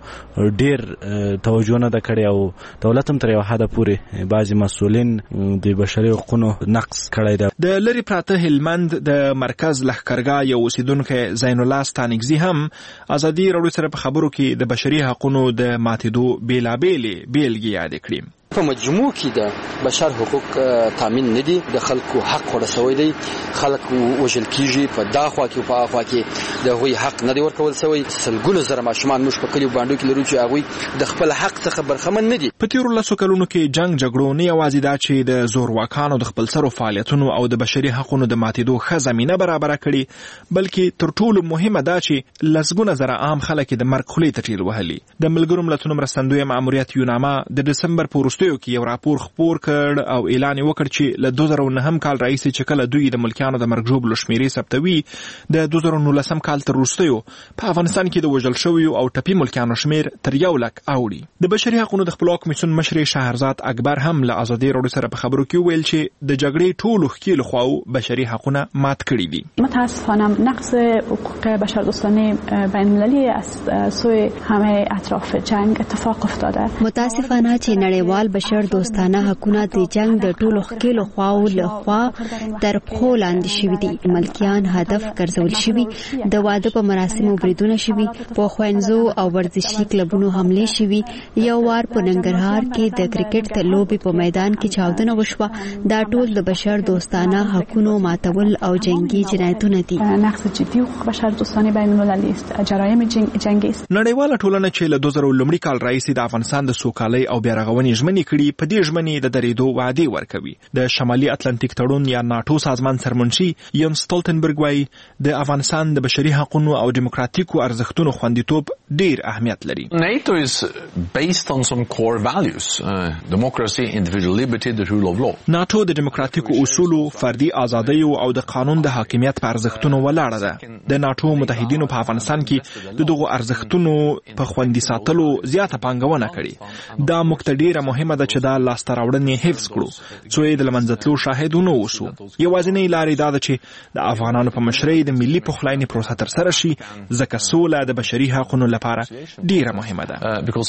S21: ډېر توجه نه ده کړې او دولت هم تر یو حده پورې بعضې مسؤلین د بشري حقونو نقص کړی ده.
S15: د لرې پراته هلمند د مرکز لښکرګاه یو اوسیدونکی زین الله ستانکزي هم ازادي راډیو سره په خبرو کې د بشري حقونو د ماتېدو بېلابېلې بېلګې یادې کړي.
S22: په مجموع کې د بشر حقوق تامین نه دي، د خلکو حق خوړه شوی دی، خلک وژل کېږي، په دا خوا کې او په هغه خوا کې د هغوی حق نه دی ورکول شوی. سلګونه زره ماشومان موږ په کلیو بانډو کې لرو چې هغوی د خپل حق څخه برخمن نه دي.
S15: په تېرو لسو کلونو کې جنګ جګړو نه یوازې دا چې د زورواکانو د خپلسرو فعالیتونو او د بشري حقونو د ماتېدو ښه زمینه برابره کړي، بلکې تر ټولو مهمه دا چې لسګونه زره عام خلک د مرګ خولې ته ټیل وهلي. د ملګرو ملتونو مرستندویه ماموریت یوناما د ډسمبر په وروستیو کې یو راپور خپور کړ او اعلان وکړ چې له دوه زره نهم کال راهیسې چې کله دوی د ملکیانو د مرګ ژوبلو شمیرې ثبتوي، د دوه زره نولسم کال تر وروستیو په افغانستان کې د وژل شویو او ټپي ملکیانو شمیر تر یو لک اوړي. د بشري حقوقو د خپلواک کمیسیون مشر شهرزاد اکبر هم له آزادي راډیو سره په خبرو کې ویل چې د جګړې ټولو ښکېلو خواو بشري حقوقونه مات کړي دي.
S16: متاسفانه نقض حقوق بشردوستانه بین‌المللی از سوی همه اطراف جنگ اتفاق افتاده.
S17: متاسفانه چې نړیوال بشر دوستانه حقونه د جنگ د ټولو ښکېلو خواو له خوا تر پښو لاندې شوي دي. ملکیان هدف ګرځول شوي، د واده په مراسمو بریدونه شوي، په ښوونځو او ورزشي کلبونو حملې شوي. یو وار په ننګرهار کې د کرکټ د لوبې په میدان کې چاودنه وشوه. دا ټول د بشر دوستانه حقونو ماتول او جنگي جنایتونه دي.
S16: نقض جدي حقوق بشر دوستانه بین‌المللی است، جرایم جنگی است.
S15: نړیواله ټولنه چې له دوه زره لومړي کال راهیسې د افغانستان د سوکالۍ او بیارغونې ژمنې کړي، په دې ژمنې د درېدو وعدې ورکوي. د شمالي اتلانتیک تړون یا ناټو سازمان سرمنشي ینس سټولټنبرګ وایي د افغانستان د بشري حقوقو او دیموکراتیکو ارزښتونو خوندیتوب ډېر اهمیت لري.
S23: NATO is based on some core values, uh, democracy, individual liberty, the rule of law.
S15: ناټو د دیموکراتیکو اصولو، فردي ازادیو او د قانون د حاکمیت په ارزښتونو ولاړه ده. د ناټو متحدینو په افغانستان کې د دغو ارزښتونو په خوندي ساتلو زیاته پانګونه کړې. دا موږ ته ډېره مهمه ده چې دا لاسته راوړنې حفظ کړو، څو یې د له منځه تلو شاهد ونه اوسو. یوازینۍ لارې دا ده چې د افغانانو په مشرۍ د ملي پخلاینې پروسه ترسره شي، ځکه سوله د بشري حقونو لپاره ډېره مهمه ده.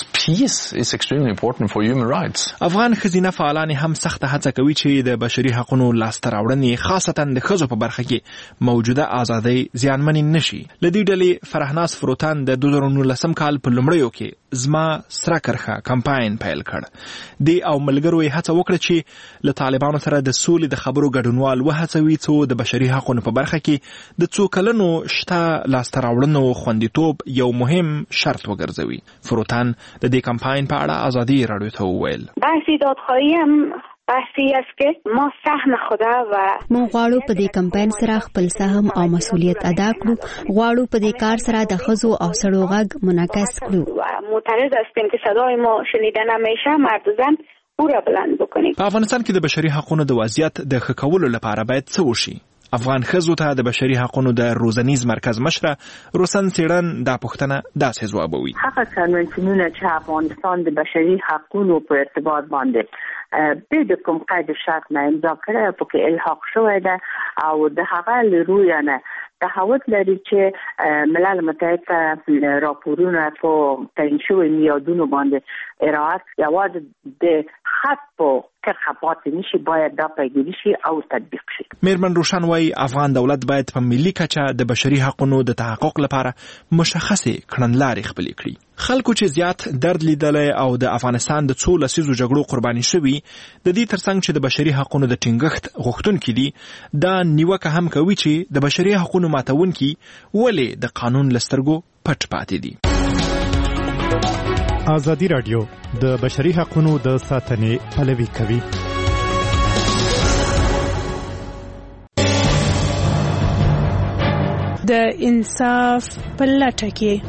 S15: افغان ښځینه فعالان هم سخته هڅه کوي چې د بشري حقونو لاسته راوړنې خاصتا د ښځو په برخه کې موجوده ازادۍ زیانمنې نه شي. له دې ډلې فرهناز فروتان د دوه زره نولسم کال په لومړیو کې زما سره کرښه کمپاین پیل کړ. دی او ملګرو یې هڅه وکړه چې له طالبانو سره د سولې د خبرو ګډونوال وهڅوي، څو د بشري حقونو په برخه کې د څو کلونو شته لاسته راوړنو خوندیتوب یو مهم شرط وګرځوي. فروتان د دې کمپاین په اړه ازادي راډیو ته وویل
S24: بحثی دادخواهی هم بحثی است که ما سهم خوده و
S17: مونږ غواړو په دې کمپاین سره خپل سهم او مسؤلیت ادا کړو. غواړو په دې کار سره د ښځو او سړو غږ منعکس کړو.
S24: معترض هستیم که صدای ما شنیده نمیشه، مرد و زن او را بلند بکنیم.
S15: په افغانستان کې د بشري حقوقو د وضعیت د ښه کولو لپاره باید څه وشي؟ افغان ښځو ته د بشري حقوقو د روزنیز مرکز مشره روسن سیړن دا پوښتنه داسې ځوابوي.
S1: هغه کنوانسیونونه چې افغانستان د بشري حقوقو په ارتباط باندې به د کوم قید شرط نه امضا کړی په کې الحاق شوی ده او د هغه لروي نه تحوت لري چې ملل متحد راپورونه په تعیین شوی میادونو باندې ارائه یوازې د خط په کارخپات نشي باید دا پیگیری شي او تطبیق شي.
S15: میرمن روشن وايي افغان دولت باید په ملي کچه د بشري حقوقو د تحقق لپاره مشخصه کړنلارې خپل کړي. خلکو چې زیات درد لیدلای او د افغانستان د څو لسیزو جګړو قرباني شوي د دې ترڅنګ چې د بشري حقوقو د ټینګښت غوښتونکي دي دا نیوکه هم کوي چې د بشري حقوقو ماتونکي ولې د قانون لسترګو پټ پاتې دي.
S3: ازادي رادیو د بشري حقوقو د ساتنې پلوي کوي.
S4: د انصاف په لټه کې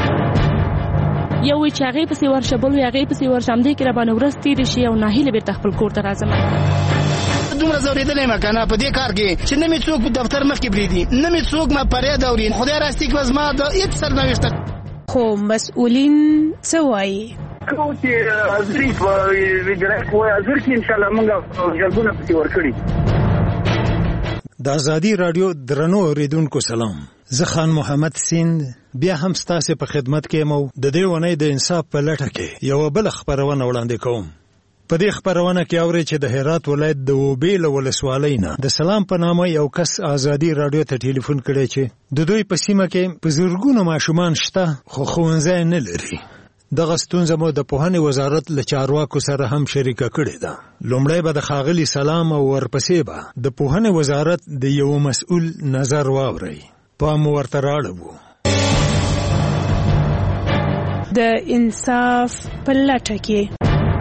S5: یو چې هغه پسې ورشه بل هغه پسې ورشه هم دې کې را باندې ورځ تیر شي او ناهیله بیرته خپل کور ته راځم.
S25: دومره زوریدلې ما کنه په دې کار کې چې نه می څوک دفتر مخ کې بریدي نه می څوک ما پرې دوري خدای راستي کې وزما د هیڅ سرنوشت
S4: خو مسؤلین څه وایي
S8: کو چې ازري په ویډرک وای ازر کې ان شاء الله موږ جلبونه پسې ورکړي.
S10: د ازادي رادیو درنو اوریدونکو سلام. زه خان محمد سیند بیا هم ستاسو په خدمت کې مو د دې ونې د انصاف په لټه کې یو بل خبرونه وړاندې کوم. په دې خبرونه کې اوري چې د هرات ولایت د وبېل ولسوالۍ نه د سلام په نامه یو کس ازادي رادیو ته ټلیفون کړی چې د دوی په سیمه کې په زورګونو ماشومان شته خو ښوونځی نه لري. دغه ستونزه مو د پوهنې وزارت له چارواکو سره هم شریکه کړې ده. لومړی به د ښاغلي سلام او ورپسې به د پوهنې وزارت د یو مسؤل نظر واورئ. پام ورته راړو.
S4: د انصاف په لټه کې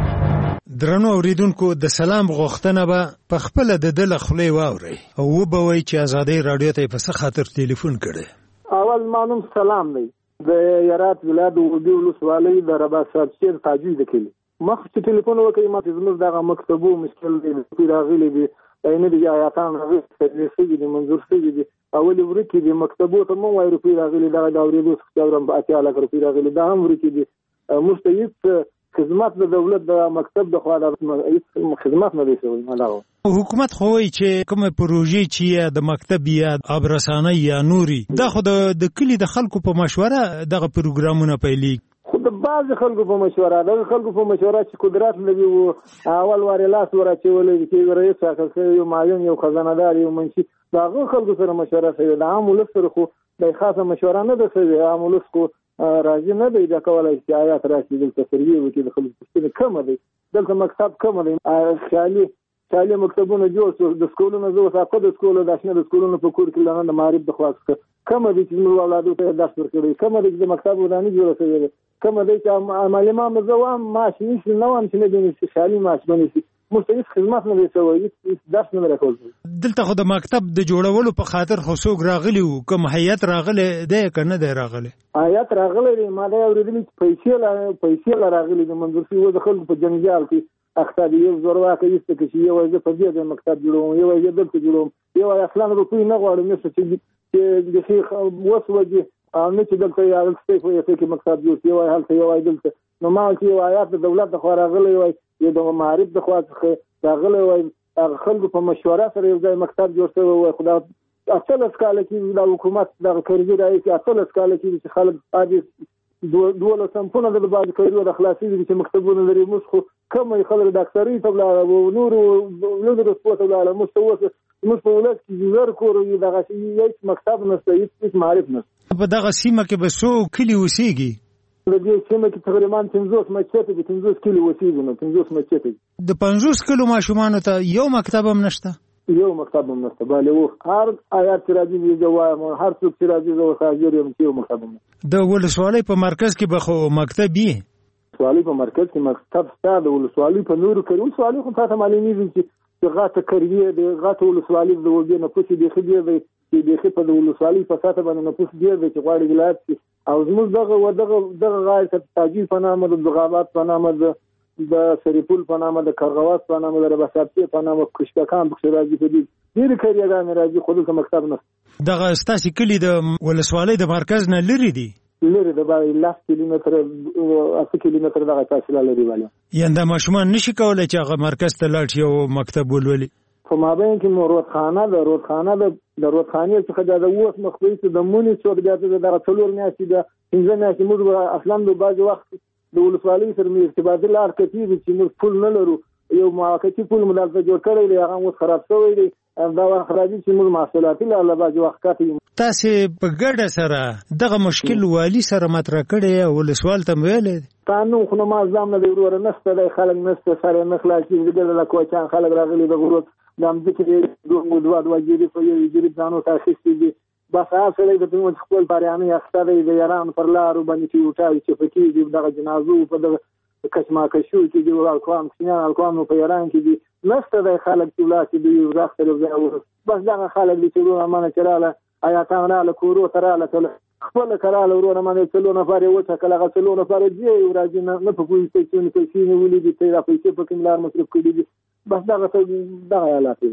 S10: درنو اوریدونکو د سلام غوښتنه به په خپل د دل خولې واوري او وبوي چې ازادي رادیو ته په څه خاطر ټلیفون کړي.
S26: اول مانوم سلام دی د یارات ولادت د ولسوالۍ د رباط صاحب تاجوید کلی مخ چې ټلیفون وکړي ما زموږ دغه مکتبو مشکل دی پیراغلي دی اینه دی آیاتان راغلي دی منظور شوی دی اول ورکی دی مکتبو ته مو وایي پیراغلي دا د اوریدو څخه په اتیا لکه پیراغلي دا هم ورکی دی مستعد خدمات د دولت د مکتب د خوا د خدمات نه دی شوی ملاو.
S10: حکومت خو وایي چې کومه پروژې چې د مکتب یا ابرسانه یا نوري دا خو د کلی د خلکو په مشوره دغه پروګرامونه پیلي.
S26: خو د بعض خلکو په مشوره د خلکو په مشوره چې قدرت لري او اول واره لاس ورچولې چې رئیس څنګه یو معین یو خزانه‌دار یو منشي دغه خلکو سره مشوره کوي. د عام ولس سره خو د خاصه مشوره نه ده کوي. عام ولس کو راځي نه دی دا کولای چې آیات راشي دلته سروي وکړي د خلکو پوښتنه کم دی دلته مکتب کم دی خالي خالي مکتبونه جوړ د سکولونو زو ساقه د سکولو د شنه د سکولونو په کور کې لنه معرب د خواص کم دی چې موږ ولادو ته درس ورکړي کم دی چې مکتب ودانې جوړ شوی کم دی چې معلم مزوام ماش نشي نو هم چې نه دی خالي ماش باندې مستقیم خدمات نه دی شوی درس نه راکول.
S10: دلته خو د مکتب د جوړولو په خاطر خصوص راغلی او کوم هیئت راغله ده کنه ده راغله
S26: آیات راغلی ما دا اوریدلی پیسې لا پیسې لا راغلی د منظور سی و د خلکو په جنجال کې اخته دی یو زور واکه یست کې یو ځای په دې د مکتب جوړوم یو ځای دلته جوړوم یو اصلا روپی نه غواړم چې چې د شیخ وسوږي او نه چې دلته یو څه په یوه کې مکتب جوړ یو هلته یو دلته نو ما چې یو آیات د دولت د خوا راغلی وای یو د معارف د خوا څخه راغلی وای خلکو په مشوره سره یو ځای مکتب جوړ شوی وای خدا اصل اسکاله کې د حکومت د کړي راځي چې اصل اسکاله کې چې خلک عادي دوله سمپونه د بعض کړي د خلاصي دي چې مکتبونه لري مسخو کومه خبره د اکثري ته او نور نور د سپورت ولا مستوى مسؤلیت کې زر کور یو دغه هیڅ مکتب نشته هیڅ معرف نشته
S10: په دغه سیمه کې به سو کلی وسیږي
S26: د دې سیمه کې تقریبا پنځوس مچته دي پنځوس کلی وسیږي نو پنځوس مچته
S10: د پنځوس کلو ماشومان ته یو مکتب هم نشته
S26: یو مکتب هم نشته bale و هر آیات چې راځي دی جواب هر څوک چې راځي زو حاضر یم چې یو مکتب
S10: د ولسوالۍ په مرکز کې به خو مکتب یې
S26: ولسوالۍ په مرکز کې مکتب شته د ولسوالۍ په نورو کې ولسوالۍ خو تاسو معلومیږي چې غاټه کړی دی غاټه ولسوالۍ د وګړي نه پوښي دی خو دی چې د خپل د ولسوالۍ په ساته باندې نه پوښي دی چې غواړي ولایت او زموږ دغه ودغه دغه غاړه ته تاجیل په نامه د غابات په نامه د د سریپول په نامه د کارغواس په نامه د رباسابتي په نامه کشککان په راځي په دې ډېر کاریګان راځي خو دلته مکتب نه
S10: دغه ستاسو کلی د ولسوالۍ د مرکز نه لري دي
S26: لري د باندې لاس کیلومتر اته کیلومتر دغه فاصله لري ولی
S10: ینده ماشومان نشي کولای چې هغه مرکز ته لاړ شي او مکتب ولولي
S26: په مابین کې مو رودخانه د رودخانه د رودخانې څخه د اوس مخبري د مونږ څو د دغه څلور میاشتې د پنځه میاشتې موږ اصلا د باج وخت د ولسوالۍ سره مې ارتباطي لار کتي چې موږ پول نه لرو یو موقتی پول مدلته جوړ کړی دی هغه اوس خراب شوی دی دا خرابي چې موږ محصولاتي له باج وخت کتي
S10: تاسو په ګډه سره دغه مشکل والی سره مطرح کړی او ولسوال ته ویل
S26: قانون خو ما ځم نه دی ورور نشته د خلک نشته سره نه خلاصي دغه لا کوچان خلک راغلي د غروت د امریکې دوه دوه دوه جری په یو جری ځانو تاسیس دي بس هغه د دوی خپل پریانه اختیار دی ایران پر لارو باندې چې وټاوي چې فکر دي دغه جنازو په دغه کشما کشو چې دی ورکوام سینه الکوام په ایران کې دي نشته د خلک چې ولاتي دی راځي بس دغه خلک چې ورو امانه چراله آیا تاغنا له کورو تراله ټول خپل کراله ورو امانه څلو نفر یو څه کله غسلو نفر دی راځي نه په کوم څه چې نه کوي ولې دي ته پیسې په کوم لار مصرف کړي دي بس دغه دغه حالات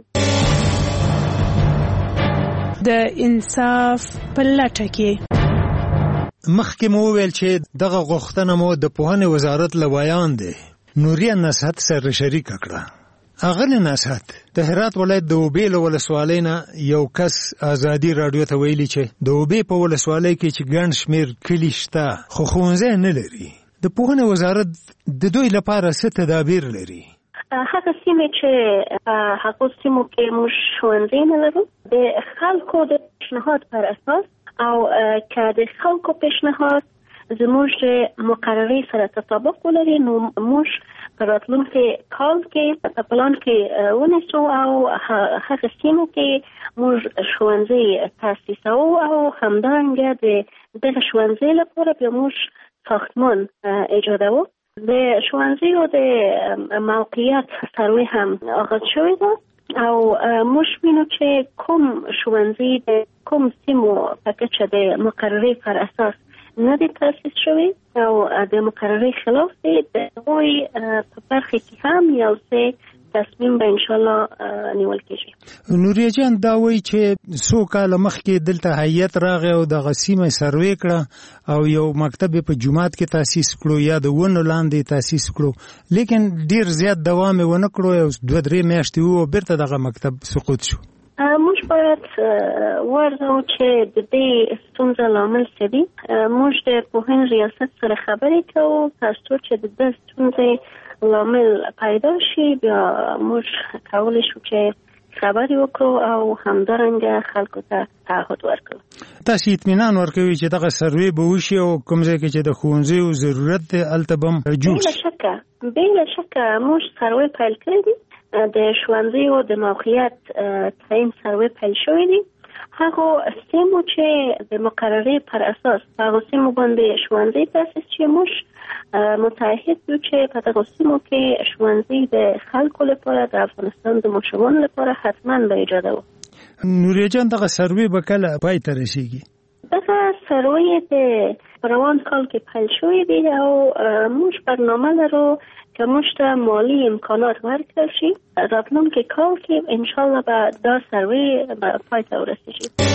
S4: د انصاف په لټه کې
S10: مخکې مو ویل چې دغه غوښتنه مو د پوهنې وزارت له بیان دی نوریا نصحت سره شریک کړه اغلی نصحت د هرات ولایت د اوبې له ولسوالۍ نه یو کس ازادي رادیو ته ویلي چې د اوبې په ولسوالۍ کې چې ګڼ شمېر کلي شته خو ښوونځی نه لري د پوهنې وزارت د دوی لپاره څه تدابیر لري
S6: هغه سیمې چې په هغو سیمو کې موږ ښوونځي نه لرو د خلکو د پیشنهاد پر اساس او که د خلکو پیشنهاد زموږ مقررې سره تطابق ولري نو موږ په راتلونکي کال کې په پلان کې ونیسو او هغه سیمو کې موږ ښوونځي تاسیسوو او همدارنګه د دغه ښوونځي لپاره بیا موږ ساختمان ایجادوو د ښوونځیو د موقعیت سروې هم آغاز شوی ده او موږ وینو چې کوم ښوونځي د کوم سیمو په کچه د مقررې پر اساس نه دی تاسیس شوی او د مقررې خلاف دی د هغوی په برخه کې هم یو څه تصمیم به انشاءالله نیول کېږي
S10: نوریا جان دا وایي چې څو کاله مخکې دلته هیئت راغی او دغه سیمه سروې کړه او یو مکتب په جومات کې تاسیس کړو یا د ونو لاندې تاسیس کړو لیکن ډیر زیات دوام یې ونه کړو او دوه درې میاشتې وو بیرته دغه مکتب سقوط شو
S6: موږ باید ورځو چې د دې ستونزې لامل څه دي موږ د پوهنې ریاست سره خبرې کوو تر څو چې د دې ستونزې لامل پیدا شي بیا موږ کولی شو چې خبرې وکړو او همدارنګه خلکو ته تعهد ورکړو
S10: تاسو اطمینان ورکوي چې دغه سروې به وشي او کوم ځای کې چې د ښوونځیو ضرورت دی هلته به هم جوړ شي
S6: بله شکه بله شکه موږ سروې پیل کړی دي د ښوونځیو د موقعیت تعیین سروې پیل شوی دی هغو سیمو چې د مقررې پر اساس په هغو سیمو باندې ښوونځي تاسیس چې موږ متعهد یو چې په دغو سیمو کې ښوونځي د خلکو لپاره د افغانستان د ماشومانو لپاره حتما به ایجادوو
S10: نوریا جان دغه سروې به کله پای ته رسیږي
S6: دغه سروې د روان کال کې پیل شوی دی او موږ برنامه لرو که موږ ته مالی امکانات ورکړل شي راتلونکي کال کې انشاءالله به دا سروې به پای ته ورسیږي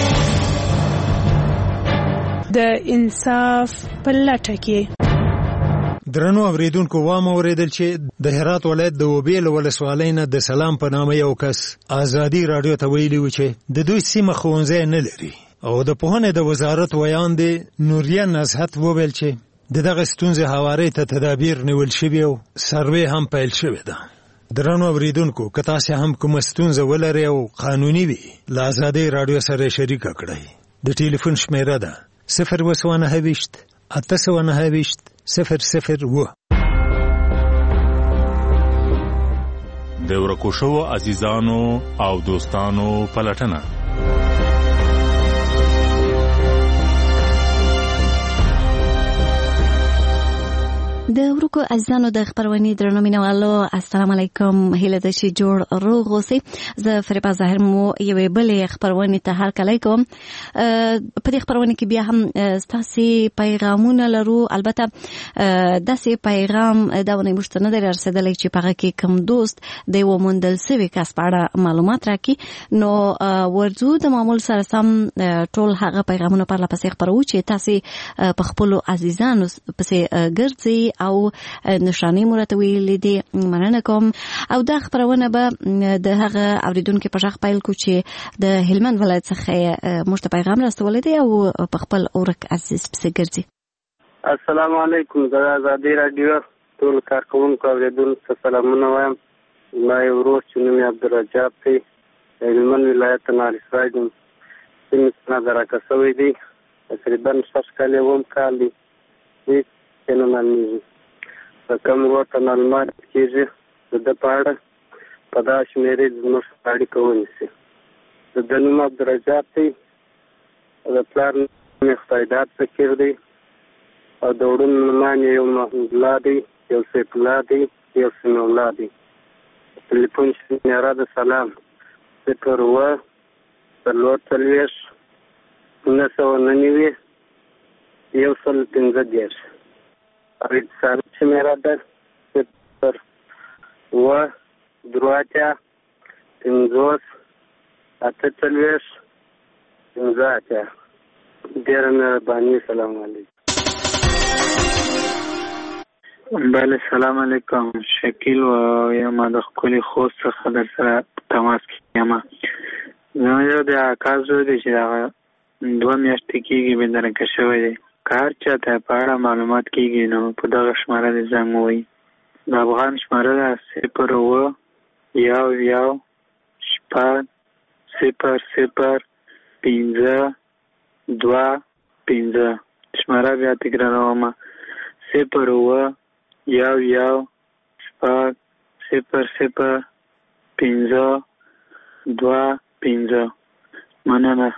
S4: د انصاف په لټه کې
S10: درنو اوریدونکو وام اوریدل چې د هرات ولایت د اوبې له ولسوالۍ نه د سلام په نامه یو کس ازادي رادیو ته ویلي و چې د دوی سیمه ښوونځی نه لري او د پوهنې د وزارت ویان دی نوریا نصحت وویل چې د دغه ستونزې هوارۍ ته تدابیر نیول شوي او سروې هم پیل شوې ده درنو اوریدونکو که تاسې هم کومه ستونزه ولرئ او قانوني وي له ازادۍ رادیو سره شریکه کړئ د ټلیفون شمیره ده صفر اووه سوه نهه ویشت اته سوه نهه ویشت صفر صفر و
S9: د ورکو شوو عزیزانو او دوستانو پلټنه
S17: د ورکو عزیزانو د خبرونې درنو مینوالو السلام علیکم، هیله ده چې جوړ روغ اوسئ. زه فریبا ظاهر مو یوې بلې خبرونې ته هرکلی کوم. په دې خبرونې کې بیا هم ستاسې پیغامونه لرو. البته داسې پیغام دا ونې موږ ته نه دی رارسېدلی چې په هغه کې کوم دوست د یوه موندل سوي کس په اړه معلومات راکړي. نو ورځو د معمول سره سم ټول هغه پیغامونه پرله پسې خپروو چې تاسې په خپلو عزیزانو پسې ګرځئ او نشانې مو راته ویلې دي. مننه کوم. او دا خپرونه به د هغه اوریدونکو په غږ پیل کو چې د هلمند ولایت څخه موږ ته پیغام راستولی دی او په خپل اورک عزیز پسې ګرځي.
S2: السلام علیکم. د ازادي رادیو ټول کارکوونکو اوریدونکو ته سلامونه وایم. ما یو ورور چې نوم یې عبدالرجاب دی، د هلمند ولایت نه نارسای یم، سیمې څخه دراکه شوی دی. تقریبا شپږ کال اووم کال دی هېڅ چې نه معلومېږي. په کوم ورور ته معلومات کېږي د ده په اړه په دا شمېرې زموږ سره اړیکه ونیسي. د ده نوم عبدالرجاب دی، د پلار نوم یې خدایداد فقیر دی او د وړون نومان یې یو محمود الله دی، یو سیف الله دی، یو سمیع الله دی. تلیفون شمېره د سلام صفر اووه څلور څلوېښت نهه سوه نهه نوي یو سل پنځه دېرش. او اتصالي شمېره ده صفر اووه درې اتیا پنځوس اته څلوېښت پنځه اتیا. ډېره مهرباني. سلام علیکم.
S7: بله سلام علیکم. شکیل و یم د ښکلي خوست څخه در سره تماس کې یم. زما یو د اکا زوی دی چې هغه دوه میاشتې کېږي بېدرکه شوی دی. که هر چا ته په اړه معلومات کېږي نو په دغه شماره دې زنګ ووهي. د افغان شماره ده صفر اووه یو یو شپږ صفر صفر پنځه دوه پنځه. شماره بیا تکراروم صفر اووه یو یو شپږ صفر صفر پنځه دوه پنځه. مننه.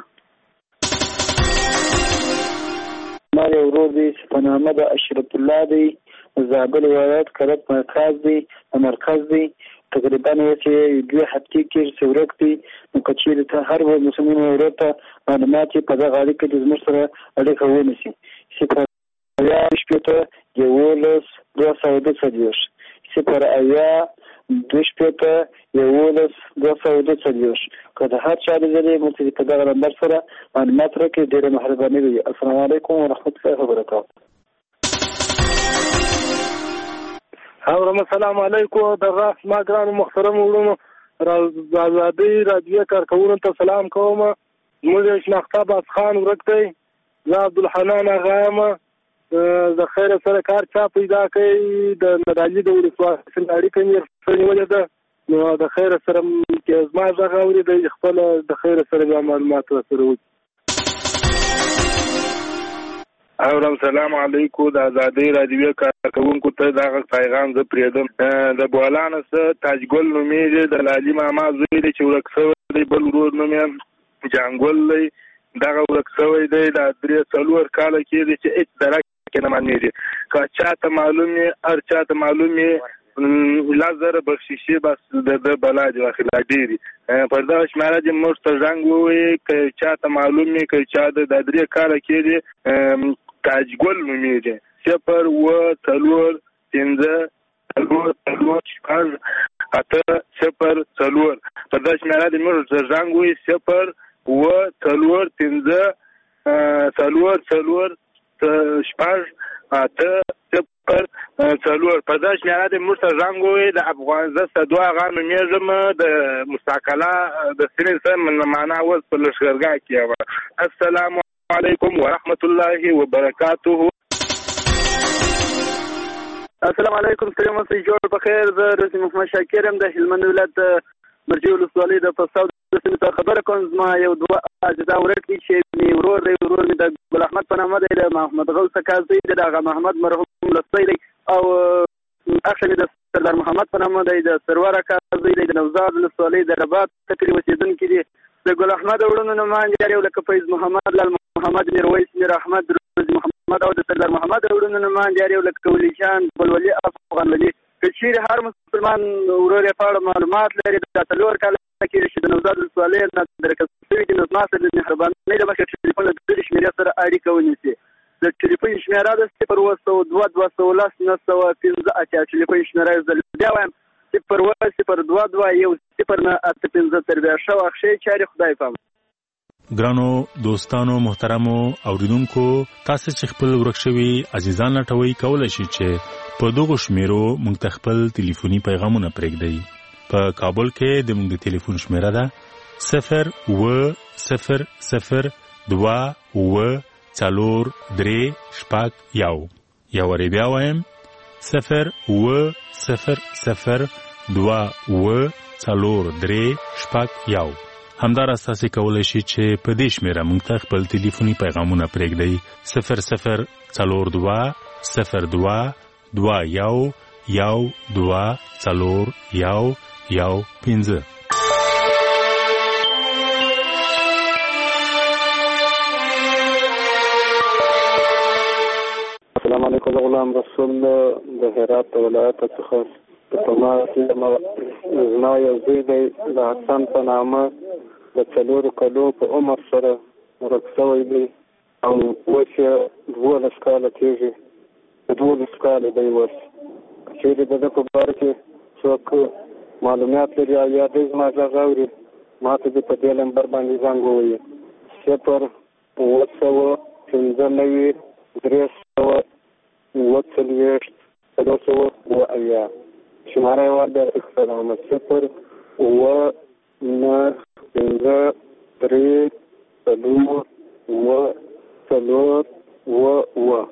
S11: ما یو ورور دی چې په نامه د اشرف الله دی، د زابل ولایت کرک مرکز دی مرکز دی. تقریبا اوس یې دوه هفتې کېږي چې ورک دی. نو که چېرې ته هر مسلمان ورور ته معلومات یې په دغه اړیکه کې زموږ سره اړیکه ونیسي. صفر اویا شپېته یولس دوه سوه دوه څلوېښت صفر اویا دوه شپېته یولس دوه سوه دوه څلوېښت. که د هر چا د ځلې موږ ته په دغه نمبر سره معلومات راکړي ډېره مهرباني وي. السلام علیکم ورحمت الله وبرکاتو.
S26: اورم السلام علیکم. دغه ما ګرانو محترم وروڼو د ازادۍ رادیو کارکوونکو ته سلام کوم. زموږ شناخته عباس خان ورک دی. زه عبدالحنان اغا یم. د خیر سره کار چا پیدا کوي د نادعلي د ولسواکۍ سره اړیکه مې نیولې ده. نو د خیر سره چې زما غږ اوري د خپله د خیر سره بیا معلومات راسره وکړي.
S12: اورم سلام علیکم. د ازادۍ رادیو کارکوونکو ته دغه پیغام زه پرېږدم. د بولانه څه تاجګل نومېږي، د لالي ماما زوی دی چې ورک شوی دی. بل ورور نوم یې جانګل دی، دغه ورک شوی دی. د درې څلور کاله کېږي چې هېڅ درک کې نه معلومېږي. که چاته معلوم یې هر چاته معلوم یې لس زره بخشیشي بس د ده بلا دي واخله ډېرې. پر دغه شماره دې موږ ته زنګ ووایي. که چاته معلوم یې که چا د درې کاله کېږي تاجګل نومېږي. صفر اووه څلور پنځه څلور څلور شپږ اته صفر څلور. پر دغه شماره دې موږ ته زنګ ووایي صفر اووه څلور پنځه څلور څلور شپږ اته صفر څلور. په دغه شمېره دې موږ ته زنګ ووایي. د افغان زه سدو اغا نومېږم. د مستقله د سیمې څه معنا اوس په لښکرګاه کې یم. السلام علیکم ورحمت الله وبرکاته.
S13: السلام علیکم. ستړي مه شئ. جوړ بخیر. زه رسي محمد شاکر یم د هلمند ولایت مرجې ولسوالۍ د پساو د سیمې څخه خبره کوم. زما یو دوه اجزا ورک دي چې مې ورور دی. ورور مې د ګل احمد په نامه دی، د محمد غوث اکا زوی دی، د هغه محمد مرحوم لستی دی. او اخ مې د سردار محمد په نامه دی، د سرور اکا زوی دی، د نوزاد ولسوالۍ د رباط ټکري اوسېدونکي دي. د ګل احمد وروڼو نومان یې یو لکه فیض محمد، لال محمد، میرویس، میر احمد، روزي محمد او د سردار محمد محمد وروڼه نومان جاري او لکه ولی شان بلولي افغان ولي که چیرې هر مسلمان ورور یې په اړه معلومات لري دا څلور کاله کېږي چې د نوزاد ولسوالۍ نه درکړل شوي دي نو زما سره د مهربانۍ له مخې ټلیفون له دغې شمېرې سره اړیکه ونیسي د ټلیفون شمېره ده صفر اووه سوه دوه دوه سوه لس نهه سوه پنځه اتیا ټلیفون شمېره یې زه بیا وایم صفر اووه صفر دوه دوه یو صفر نه اته پنځه تر بیا ښه وخت ښې چارې خدای پام
S9: ګرانو دوستانو محترمو اوریدونکو تاسو چې خپل ورک شوي عزیزان لټوي کولای شئ چې په دغه شمیرو موږ ته خپل ټلیفوني پیغامونه پرېږدئ په کابل کې د موږ د ټلیفون شمیره ده صفر اووه صفر صفر دوه اووه څلور درې شپږ یو یا وری بیا وایم صفر اووه صفر صفر دوه اووه څلور درې شپږ یو همداراز تاسو کولای شئ چې په دې شمیره موږ ته خپل ټلیفوني پیغامونه پرېږدئ صفر صفر څلور دوه صفر دوه دوه یو یو دوه څلور یو یو پنځه
S2: السلام علیکم غلام رسول د هرات ولایت څخه په ما کې زما یو زوی دی د حسن په نامه د څلورو کلو په عمر سره ورک شوی دی او اوس یې دولس کاله کېږي دولس کاله دی اوس چیرې د ده په باره کې څوک معلومات لري او یا دی زما غږ اوري ما ته دې په دې نمبر باندې زنګ ووایي صفر اووه سوه پنځه نوي درې سوه اووه څلوېښت څلور سوه اووه اویا شماره یې ورده اکسلامه صفر اووه نهه پنځه درې څلور اووه څلور اووه اووه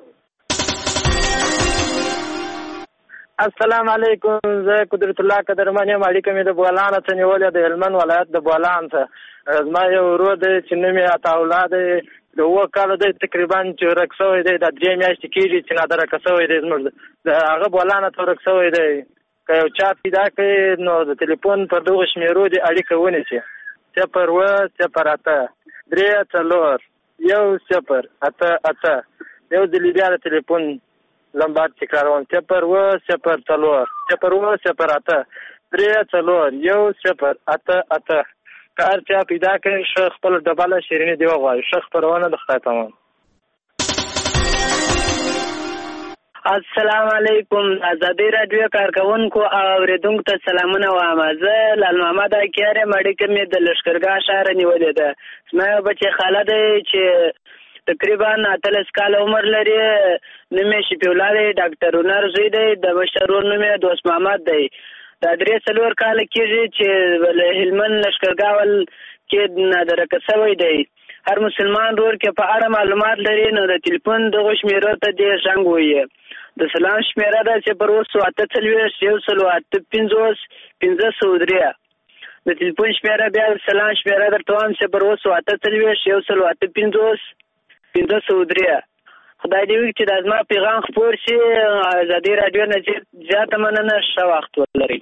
S14: السلام علیکم زه قدرت الله قدرمن یم اړیکه مې د بولان څخه نیولې د هلمند ولایت د بولان څخه زما یو ورور دی چې نوم یې عطاالله دی د اووه کالو دی تقریبا چې ورک شوی دی دا درې میاشتې کېږي چې نادرکه شوی دی زموږ د هغه بولانه ته ورک شوی دی که یو چا پیدا کړي نو د ټلیفون پر دغو شمېرو دې اړیکه ونیسي صفر اووه صفر اته درې څلور یو صفر اته اته یو ځلې بیا د ټلیفون لمبر تکراروم صفر اووه صفر څلور صفر اووه صفر اته درې څلور یو صفر اته اته که هر چا پیدا کړي ښه خپل ډبله شیریني دې وغواړي ښه خپرونه د خدای پامان
S18: السلام علیکم ازادي راډیو کارکونکو او اوریدونکو ته سلامونه وایم زه لال محمد اکیار یم اړیکه مې د لښکرګاه ښار نیولې ده زما یو بچی خاله دی چې تقریبا اتلس کاله عمر لري نوم یې شفیع الله دی ډاکټر هنر زوی دی د مشر ورور نوم یې دوست محمد دی دا درې څلور کاله کېږي چې هلمند لښکرګاه کې نادرکه شوی دی هر مسلمان ورور کې په اړه معلومات لري نو د ټلیفون دغه شمېرو ته دې زنګ ووایي د سلام شمېره ده صفر اووه سوه اته څلوېښت یو سلو اته پنځوس پنځه سوه درې د ټلیفون شمېره بیا د سلام شمېره درته وایم صفر اووه سوه اته څلوېښت یو سلو اته پنځوس پنځه سوه درې خدای دې وکړي چې دا زما پیغام خپور شي ازادي راډیو نه زیاته مننه ښه وخت ولرئ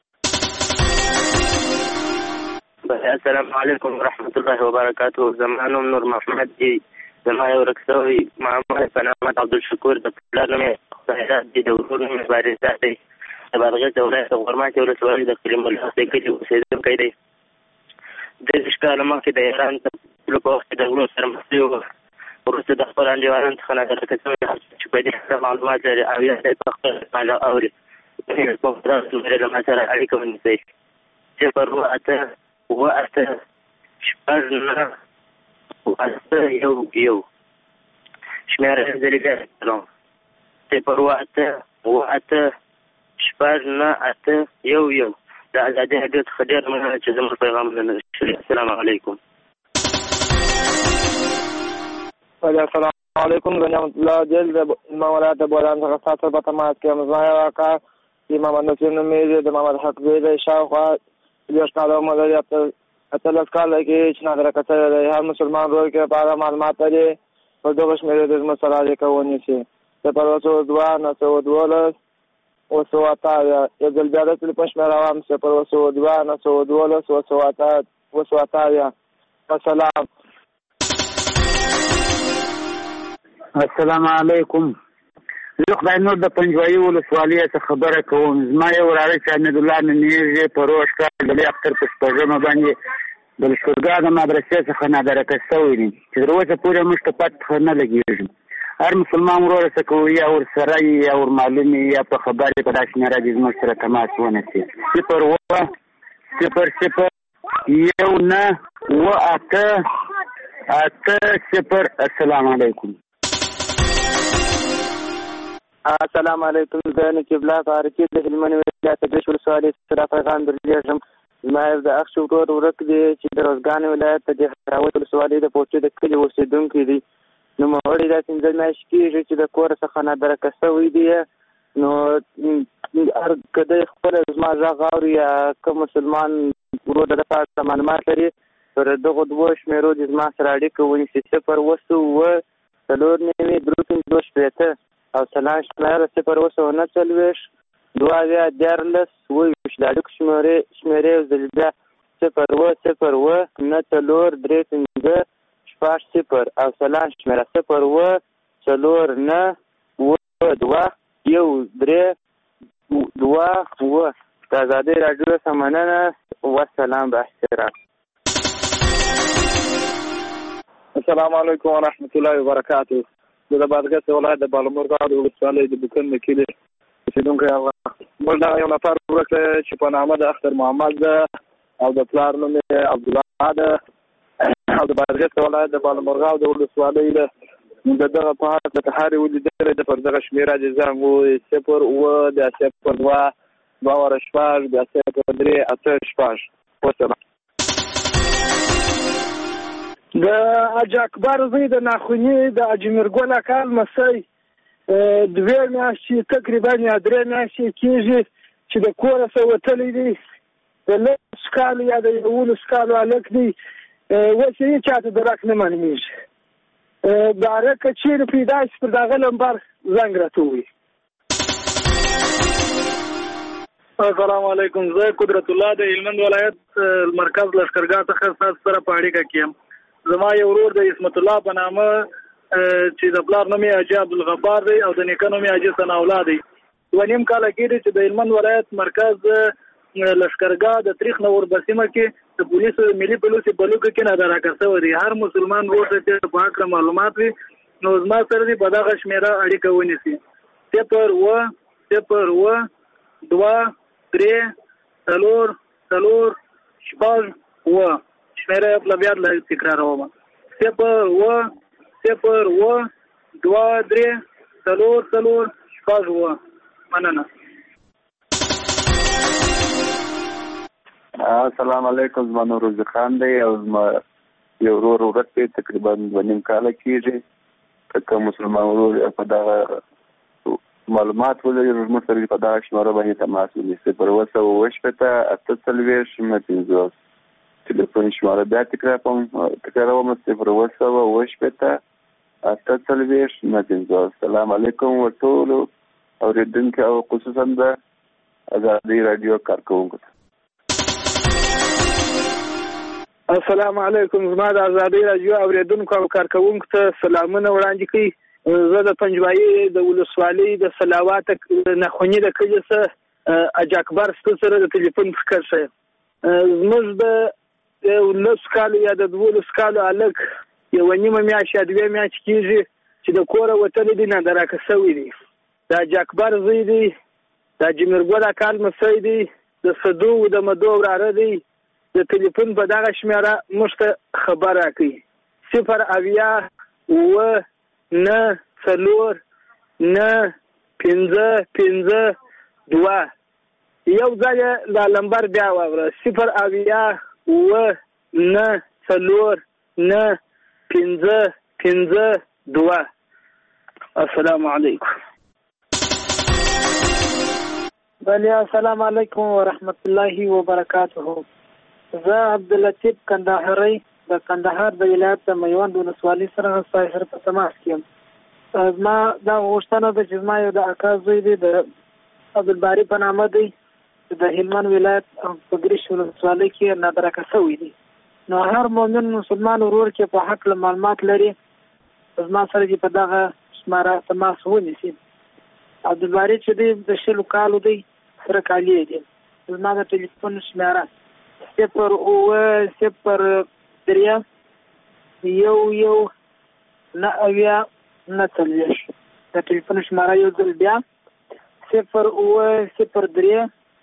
S19: السلام علیکم ورحمت الله وبرکاته زما نوم نور محمد دی زما یو ورک شوی محمد په نامه عبدالشکور د پلار نوم یې خدایزاد دی د ورور نوم یې بارزاد دی د بادغیس ولایت غورماتې ولسوالۍ د کلیم الله د کلي اوسېدونکی دی دېرش کاله مخکې د ایران په وخت کې د ورور سره مخ شوی وروسته د خپل انډیوالانو څخه نادرکه شوی چې په دې سره معلومات لري او یا دی په خپل ماله اوري له ما سره اړیکه ونیسئ صفر اووه اته اووه اته شپږ نهه اووه اته یو یو شمېره یې ځلې بیا کوم صفر اووه اته اووه اته شپږ نهه اته یو یو د ازادي راډیو څخه ډېره مننه چې زموږ پیغامونه نشري السلام علیکم
S14: السلام علیکم زه نعمت الله جل د امام ولایت بولان څخه ستاسو سره په تماس کې یم زما یو اکا چې محمد نصیر نوم یې دی د محمد حق زوی دی شاوخوا دېرش کاله عمر لري اتلس کاله کې چې نادرکه شوی دی هر مسلمان ورور کې په اړه معلومات لري په دغه شمېرې دې زموږ سره اړیکه ونیسي صفر اووه سوه دوه نهه سوه دولس اووه سوه اته اویا یو ځل بیا د ټلیفون شمېره وایم صفر اووه سوه دوه نهه سوه دولس اووه سوه اته اووه سوه اته اویا وسلام
S20: السلام علیکم
S16: زه خدای نور د پنجوایي ولسوالۍ څخه خبره کوم. زما یو وراره چې حمید الله نومیږي په روش کال د لوی اختر په شپږمه باندې د لښکرګاه د مدرسې څخه نادرکه شوی دی چې تر اوسه پورې موږ ته پته نه لګېږي. هر مسلمان ورور څه کوي یا ورسره یا ورمعلوم یا په خبرې په داسې نه راځي زموږ سره تماس ونیسي. صفر اووه صفر صفر یو نه اووه اته اته صفر. السلام علیکم.
S20: السلام علیکم. زه نقیب الله فارقي د هلمند ولایت د ولسوالۍ څخه پیغام درلیږم. زما یو د اخ ورور ورک دی چې د روزګان ولایت د هراوت ولسوالۍ د پوچې د کلي اوسېدونکی دی. نو مړی دا پنځه میاشتې کېږي چې د کور څخه نادرکه شوی دی. نو هر کله خپل زما غږ اوري یا کوم مسلمان ورور د پاره معلومات لري پر دغه دوه شمیرو د زما سره اړیکه ونیسي. صفر اووه اووه څلور نوي درې پنځوس شپېته او څلور شمېره صفر اووه اووه څلوېښت دوه اویا دیارلس اووه ویشت. د اړیکو شمېرې شمېرې یو ځل بیا صفر اووه صفر اووه نهه څلور درې پنځه شپږ صفر او څلور شمېره صفر اووه څلور نهه اووه دوه یو درې دوه اووه. د ازادۍ راډیو څخه مننه. والسلام باحترام.
S12: السلام علیکم ورحمت الله وبرکاته. زه د بادغیس ولایت د بالامرغاب د ولسوالۍ د بوکن د کلي اوسېدونکی یم. موږ دغه یو نفر ورک دی چې په نامه د اختر محمد ده او د پلار نوم یې عبدالله ده او د بادغیس ولایت د بالامرغاب د ولسوالۍ ده. د دغه په هکله که هر یې ولیدلی د پر دغه شمېره دې زنګ ووایي صفر اووه بیا صفر دوه دوه واره شپږ بیا صفر درې اته شپږ. وسلام.
S21: د حاج اکبر زوی د ناخوني د اجمرګل اکا لمسی دوې میاشتې تقریبا یا درې میاشتې کېږي چې د کوره څخه وتلی دی. د لس کالو یا د یولس کالو هلک دی. اوس یې چاته درک نه معلومېږي. د هغه که چېرې پیدا شي پر دغه نمبر زنګ راته ووایي.
S22: السلام علیکم. زه قدرت الله د هلمند ولایت مرکز لښکرګاه څخه ستاسو سره په اړیکه کې یم. زما یو ورور د عصمت الله په نامه چې د پلار نوم یې حاجي عبدالغفار دی او د نیکه نوم یې حاجي ثناء الله دی. دوه نیم کاله کېږي چې د هلمند ولایت مرکز لښکرګاه د تریخ نور بسیمه کې د پولیسو ملي پولیسو په لوکه کې نادرکه شوی دی. هر مسلمان ورور ته چې په هکله معلومات وي نو زما سره دې په دغه شمېره اړیکه ونیسي. صفر اووه صفر اووه دوه درې څلور څلور شپږ اووه. شمېره یې بیا تکراروم. صفر اووه صفر اووه دوه درې څلور څلور شپږ اووه. مننه.
S23: السلام علیکم. زما نور رضی خان دی او زما یو ورور ورک دی تقریبا دوه نیم کاله کېږي. که مسلمان ورور په دغه معلومات ولري زموږ سره په دغه شمېره باندې تماس ونیسي. صفر اووه سوه اووه شپېته اته څلوېښت نهه پنځوس. تلیفون شماره بیا تکراروم تکراروم صفر اووه سوه اووه شپېته اته څلوېښت نهه پنځوس. السلام علیکم ورټولو اورېدونکو او خصوصا د ازادۍ راډیو کارکوونکو ته.
S21: السلام علیکم. زما د ازادۍ راډیو اورېدونکو او کارکوونکو ته سلامونه وړاندې کوي. زه د پنجوایي د ولسوالۍ د سلاوات ناخوني د کلي څخه حاج اکبر ستاسو سره د تلیفون فکر شه. زموږ د یو لس کالو یا د دولس کالو هلک یوه نیمه میاشت یا دوې میاشتې کېږي چې د کوره وتلی دی نادرکه شوی دی. د حاج اکبر زوی دی. د حاجي میرګل اکا لمسی دی. د صدو د مدو وراره دی. د تلیفون په دغه شمېره موږ ته خبر راکوي. صفر اویا اووه نهه څلور نهه پنځه پنځه دوه. یو ځل دا لمبر بیا واوره. صفر اویا اووه نهه څلور نهه پنځه پنځه دوه. السلام علیکم.
S24: بله السلام علیکم ورحمت الله وبرکاته. زه عبداللطیف کندهاری د کندهار د ولایت د میوند ولسوالۍ سره ستاسو سره په تماس کې یم. زما دا غوښتنه ده چې زما یو د اکا زوی دی د عبدالباري په نامه دی د هلمند ولایت په ګریش ولسوالۍ کې نادرکه شوی دی. نو هر مؤمن مسلمان ورور کې په حق له معلومات لري زما سره چې په دغه شماره تماس ونیسي. عبدالباري چې دی د شلو کالو دی سره کالي دی. زما د ټلیفون شمیره صفر اوه صفر درې یو یو نه اویا نه څلوېښت. د ټلیفون شمیره یو ځل بیا صفر اوه صفر درې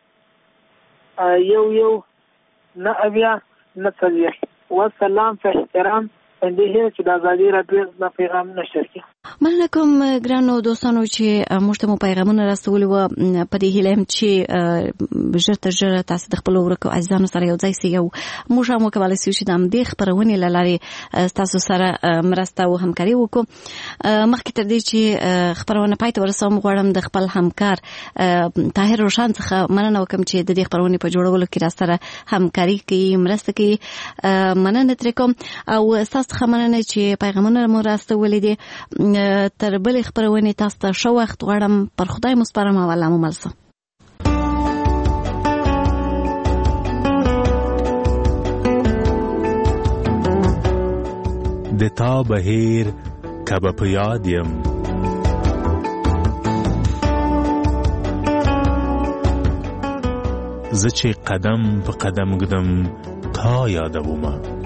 S24: یو یو نه اویا نه څلوېښت. والسلام په احترام اندې چې د ازادي راډیو د پیغام نشر کړي.
S1: مننه کوم ګرانو دوستانو چې موږ ته مو پیغامونه راستولي وو. په دې هیله یم چې ژر تر ژره تاسو د خپلو ورکو عزیزانو سره یو ځای سئ او موږ هم وکولی سو چې د همدې خپرونې له لارې ستاسو سره مرسته او همکاري وکړو. مخکې تر دې چې خپرونه پای ته ورسوم غواړم د خپل همکار طاهر روشن څخه مننه وکړم چې د دې خپرونې په جوړولو کې راسره همکاري کوي، مرسته کوي. مننه ترې کوم او ستاسو څخه مننه چې پیغامونه مو راستولي دي. تر بلې خپرونې تاسو ته ښه وخت غواړم. پر خدای مو سپارم او الله مو مل شه.
S9: د تا بهیر کبه په یاد یم زه چې قدم په قدم ګدم تا یادومه